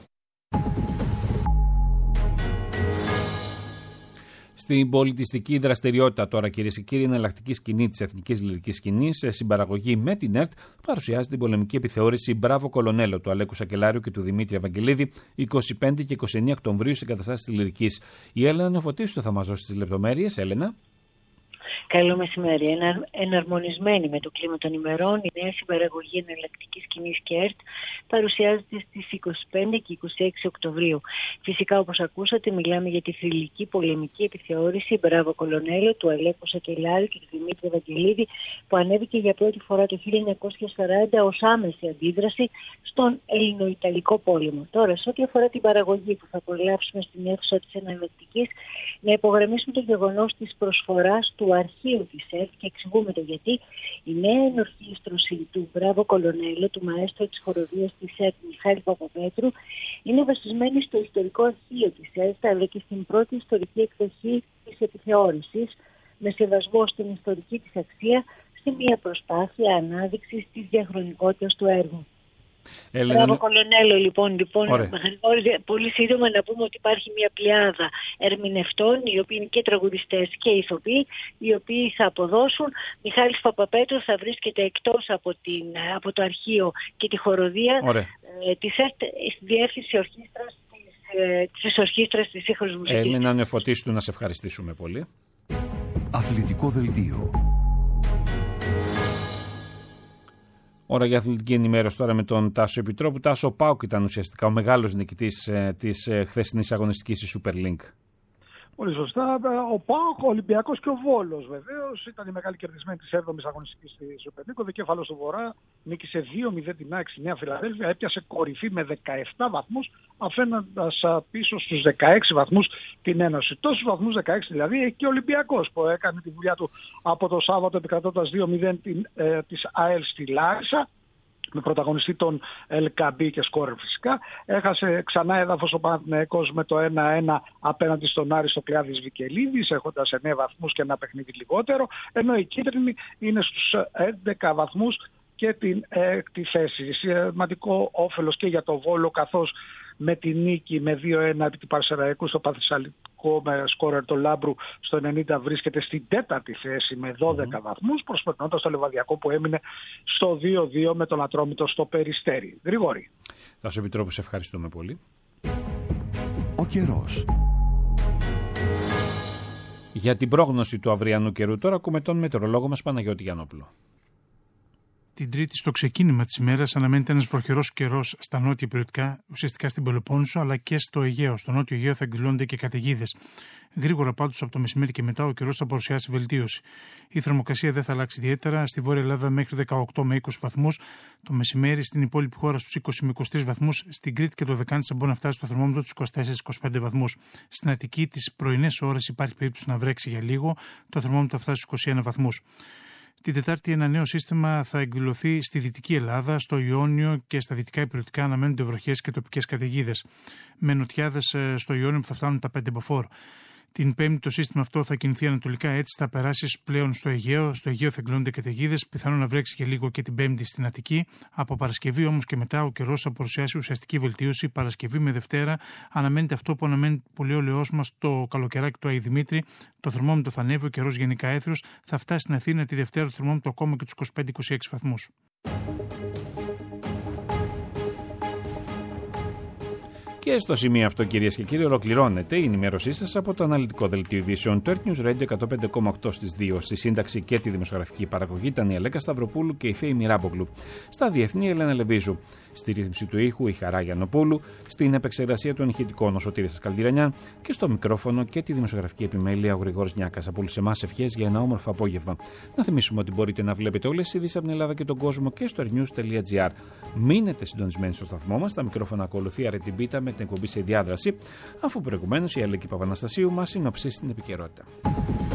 Στην πολιτιστική δραστηριότητα τώρα, κυρίες και κύριοι, εναλλακτική σκηνή της εθνικής λυρικής σκηνής, σε συμπαραγωγή με την ΕΡΤ, παρουσιάζει την πολεμική επιθεώρηση Μπράβο Κολονέλο του Αλέκου Σακελάριου και του Δημήτρη Ευαγγελίδη, εικοστή πέμπτη και εικοστή ενάτη Οκτωβρίου σε εγκαταστάσεις της Λυρικής. Η Έλενα Νεοφωτίσου θα μας δώσει τις λεπτομέρειες. Έλενα. Καλό μεσημέρι. Ενα, εναρμονισμένη με το κλίμα των ημερών, η νέα συμπαραγωγή εναλλακτικής σκηνής και ΕΡΤ παρουσιάζεται στις εικοστή πέμπτη και εικοστή έκτη Οκτωβρίου. Φυσικά, όπως ακούσατε, μιλάμε για τη θρυλική πολεμική επιθεώρηση Μπράβο Κολονέλο του Αλέκου Σακελάριου και του Δημήτρη Ευαγγελίδη, που ανέβηκε για πρώτη φορά το χίλια εννιακόσια σαράντα ως άμεση αντίδραση στον Ελληνοϊταλικό πόλεμο. Τώρα, σε ό,τι αφορά την παραγωγή που θα απολαύσουμε στην αίθουσα της εναλλακτικής, να υπογραμμίσουμε το γεγονός της προσφοράς του αρχείου της ΕΡΤ και εξηγούμε το γιατί. Η νέα ενορχήστρωση του Μπράβο Κολονέλο, του μαέστρο της χοροδίας της ΕΡΤ Μιχάλη Παπαπέτρου, είναι βασισμένη στο ιστορικό αρχείο της ΕΡΤ, αλλά και στην πρώτη ιστορική εκδοχή της επιθεώρησης, με σεβασμό στην ιστορική της αξία, σε μια προσπάθεια ανάδειξης της διαχρονικότητας του έργου. Έλενα... Μπράβο Κολονέλο, λοιπόν, λοιπόν πολύ σύντομα να πούμε ότι υπάρχει μια πλειάδα ερμηνευτών, οι οποίοι είναι και τραγουδιστές και ηθοποιοί, οι οποίοι θα αποδώσουν. Μιχάλης Παπαπέτρου θα βρίσκεται εκτός από, την, από το αρχείο και τη χοροδία ε, της ΕΡΤ, στη διεύθυνση ορχήστρας της, ε, της ορχήστρας της σύγχρονης μουσικής. Έλενα Νεοφωτίσου, να σε ευχαριστήσουμε πολύ. Αθλητικό δελτίο. Ώρα για αθλητική ενημέρωση τώρα με τον Τάσο Επιτρόπου. Τάσο, ο ΠΑΟΚ ήταν ουσιαστικά ο μεγάλος νικητής ε, της ε, χθεσινής αγωνιστικής της Super League. Πολύ σωστά. Ο ΠΑΟΚ, ο Ολυμπιακός και ο Βόλος βεβαίως ήταν η μεγάλη κερδισμένη της έβδομης αγωνιστικής της Super League. Ο δικέφαλος του Βορρά νίκησε δύο μηδέν την ΑΕΚ στη Νέα Φιλαδέλφια, έπιασε κορυφή με δεκαεπτά βαθμούς, αφήνοντας πίσω στους δεκαέξι βαθμούς την Ένωση. Τόσους βαθμούς, δεκαέξι δηλαδή, έχει και ο Ολυμπιακός που έκανε τη δουλειά του από το Σάββατο επικρατώντας δύο μηδέν ε, της ΑΕΛ στη Λάρισα, με πρωταγωνιστή τον Ελκαμπή και σκόρερ φυσικά. Έχασε ξανά έδαφος ο Παναθηναϊκός με το ένα ένα απέναντι στον Άρη στο Κλειάδης Βικελίδης, έχοντας εννέα βαθμούς και ένα παιχνίδι λιγότερο, ενώ οι κίτρινοι είναι στους έντεκα βαθμούς και την έκτη θέση. Σημαντικό όφελος και για το Βόλο, καθώς με τη νίκη με δύο ένα επί του Παρσεραϊκού στο Παθησαλικό με σκόρερ το Λάμπρου στο ενενήντα βρίσκεται στην τέταρτη θέση με δώδεκα mm. βαθμούς, προσπερνώντας το Λεβαδιακό που έμεινε στο δύο δύο με τον Ατρόμητο στο Περιστέρι. Γρηγόρη. Τάσο Επιτρόπου, σε ευχαριστούμε πολύ. Ο καιρός. Για την πρόγνωση του αυριανού καιρού τώρα ακούμε τον μετεωρολόγο μας Παναγιώτη Γιαννόπουλο. Την Τρίτη, στο ξεκίνημα της ημέρας, αναμένεται ένας βροχερός καιρός στα νότια περιοχικά, ουσιαστικά στην Πελοπόννησο, αλλά και στο Αιγαίο. Στο νότιο Αιγαίο θα εκδηλώνονται και καταιγίδες. Γρήγορα πάντως από το μεσημέρι και μετά ο καιρός θα παρουσιάσει βελτίωση. Η θερμοκρασία δεν θα αλλάξει ιδιαίτερα. Στη Βόρεια Ελλάδα μέχρι δεκαοκτώ με είκοσι βαθμούς. Το μεσημέρι στην υπόλοιπη χώρα στους είκοσι με είκοσι τρεις βαθμούς. Στην Κρήτη και το Δεκάνησα μπορεί να φτάσει στο θερμόμετρο τους είκοσι τέσσερα με είκοσι πέντε βαθμούς. Στην Αττική τις πρωινές ώρες υπάρχει περίπτωση να βρέξει για λίγο. Το θερμόμετρο θα φτάσει στους είκοσι ένα βαθμούς. Την Τετάρτη ένα νέο σύστημα θα εκδηλωθεί στη Δυτική Ελλάδα, στο Ιόνιο και στα δυτικά υπηρετικά αναμένονται βροχές και τοπικές καταιγίδες. Με νοτιάδες στο Ιόνιο που θα φτάνουν τα πέντε μποφόρ. Την Πέμπτη το σύστημα αυτό θα κινηθεί ανατολικά, έτσι θα περάσει πλέον στο Αιγαίο. Στο Αιγαίο θα εκδηλώνονται καταιγίδες, πιθανόν να βρέξει και λίγο και την Πέμπτη στην Αττική. Από Παρασκευή όμως και μετά ο καιρός θα παρουσιάσει ουσιαστική βελτίωση. Παρασκευή με Δευτέρα αναμένεται αυτό που αναμένει πολύ ο λαός μας, το καλοκαιράκι του Άι Δημήτρη. Το θερμόμετρο θα ανέβει, ο καιρός γενικά έθριος. Θα φτάσει στην Αθήνα τη Δευτέρα το θερμόμετρο ακόμα και τους είκοσι πέντε με είκοσι έξι βαθμούς. Και στο σημείο αυτό, κυρίες και κύριοι, ολοκληρώνεται η ενημέρωσή σας από το αναλυτικό δελτίο ειδήσεων του Earth News Radio εκατόν πέντε κόμμα οκτώ στις δύο. Στη σύνταξη και τη δημοσιογραφική παραγωγή ήταν η Αλέκα Σταυροπούλου και η Φέη Μιράμπογλου. Στα διεθνή, η Ελένα Λεβίζου. Στη ρύθμιση του ήχου η Χαρά Γιαννοπούλου. Στην επεξεργασία των ηχητικών ο Σωτήρης Καλντιρανιάν. Και στο μικρόφωνο και τη δημοσιογραφική επιμέλεια ο Γρηγόρης Νιάκας. Από όλους εμάς ευχές για ένα όμορφο απόγευμα. Να θυμίσουμε ότι μπορείτε να βλέπετε όλες τις ειδήσεις από την Ελλάδα και τον κόσμο και στο airnews τελεία gr. Μείνετε συντονισμένοι στο σταθμό μας. Τα μικρόφωνα ακολουθεί Αρετιμπίτα με την εκπομπή σε διάδραση, αφού προηγουμένως η Αλέκη Παπαναστασίου μας συνοψίσει την επικαιρότητα.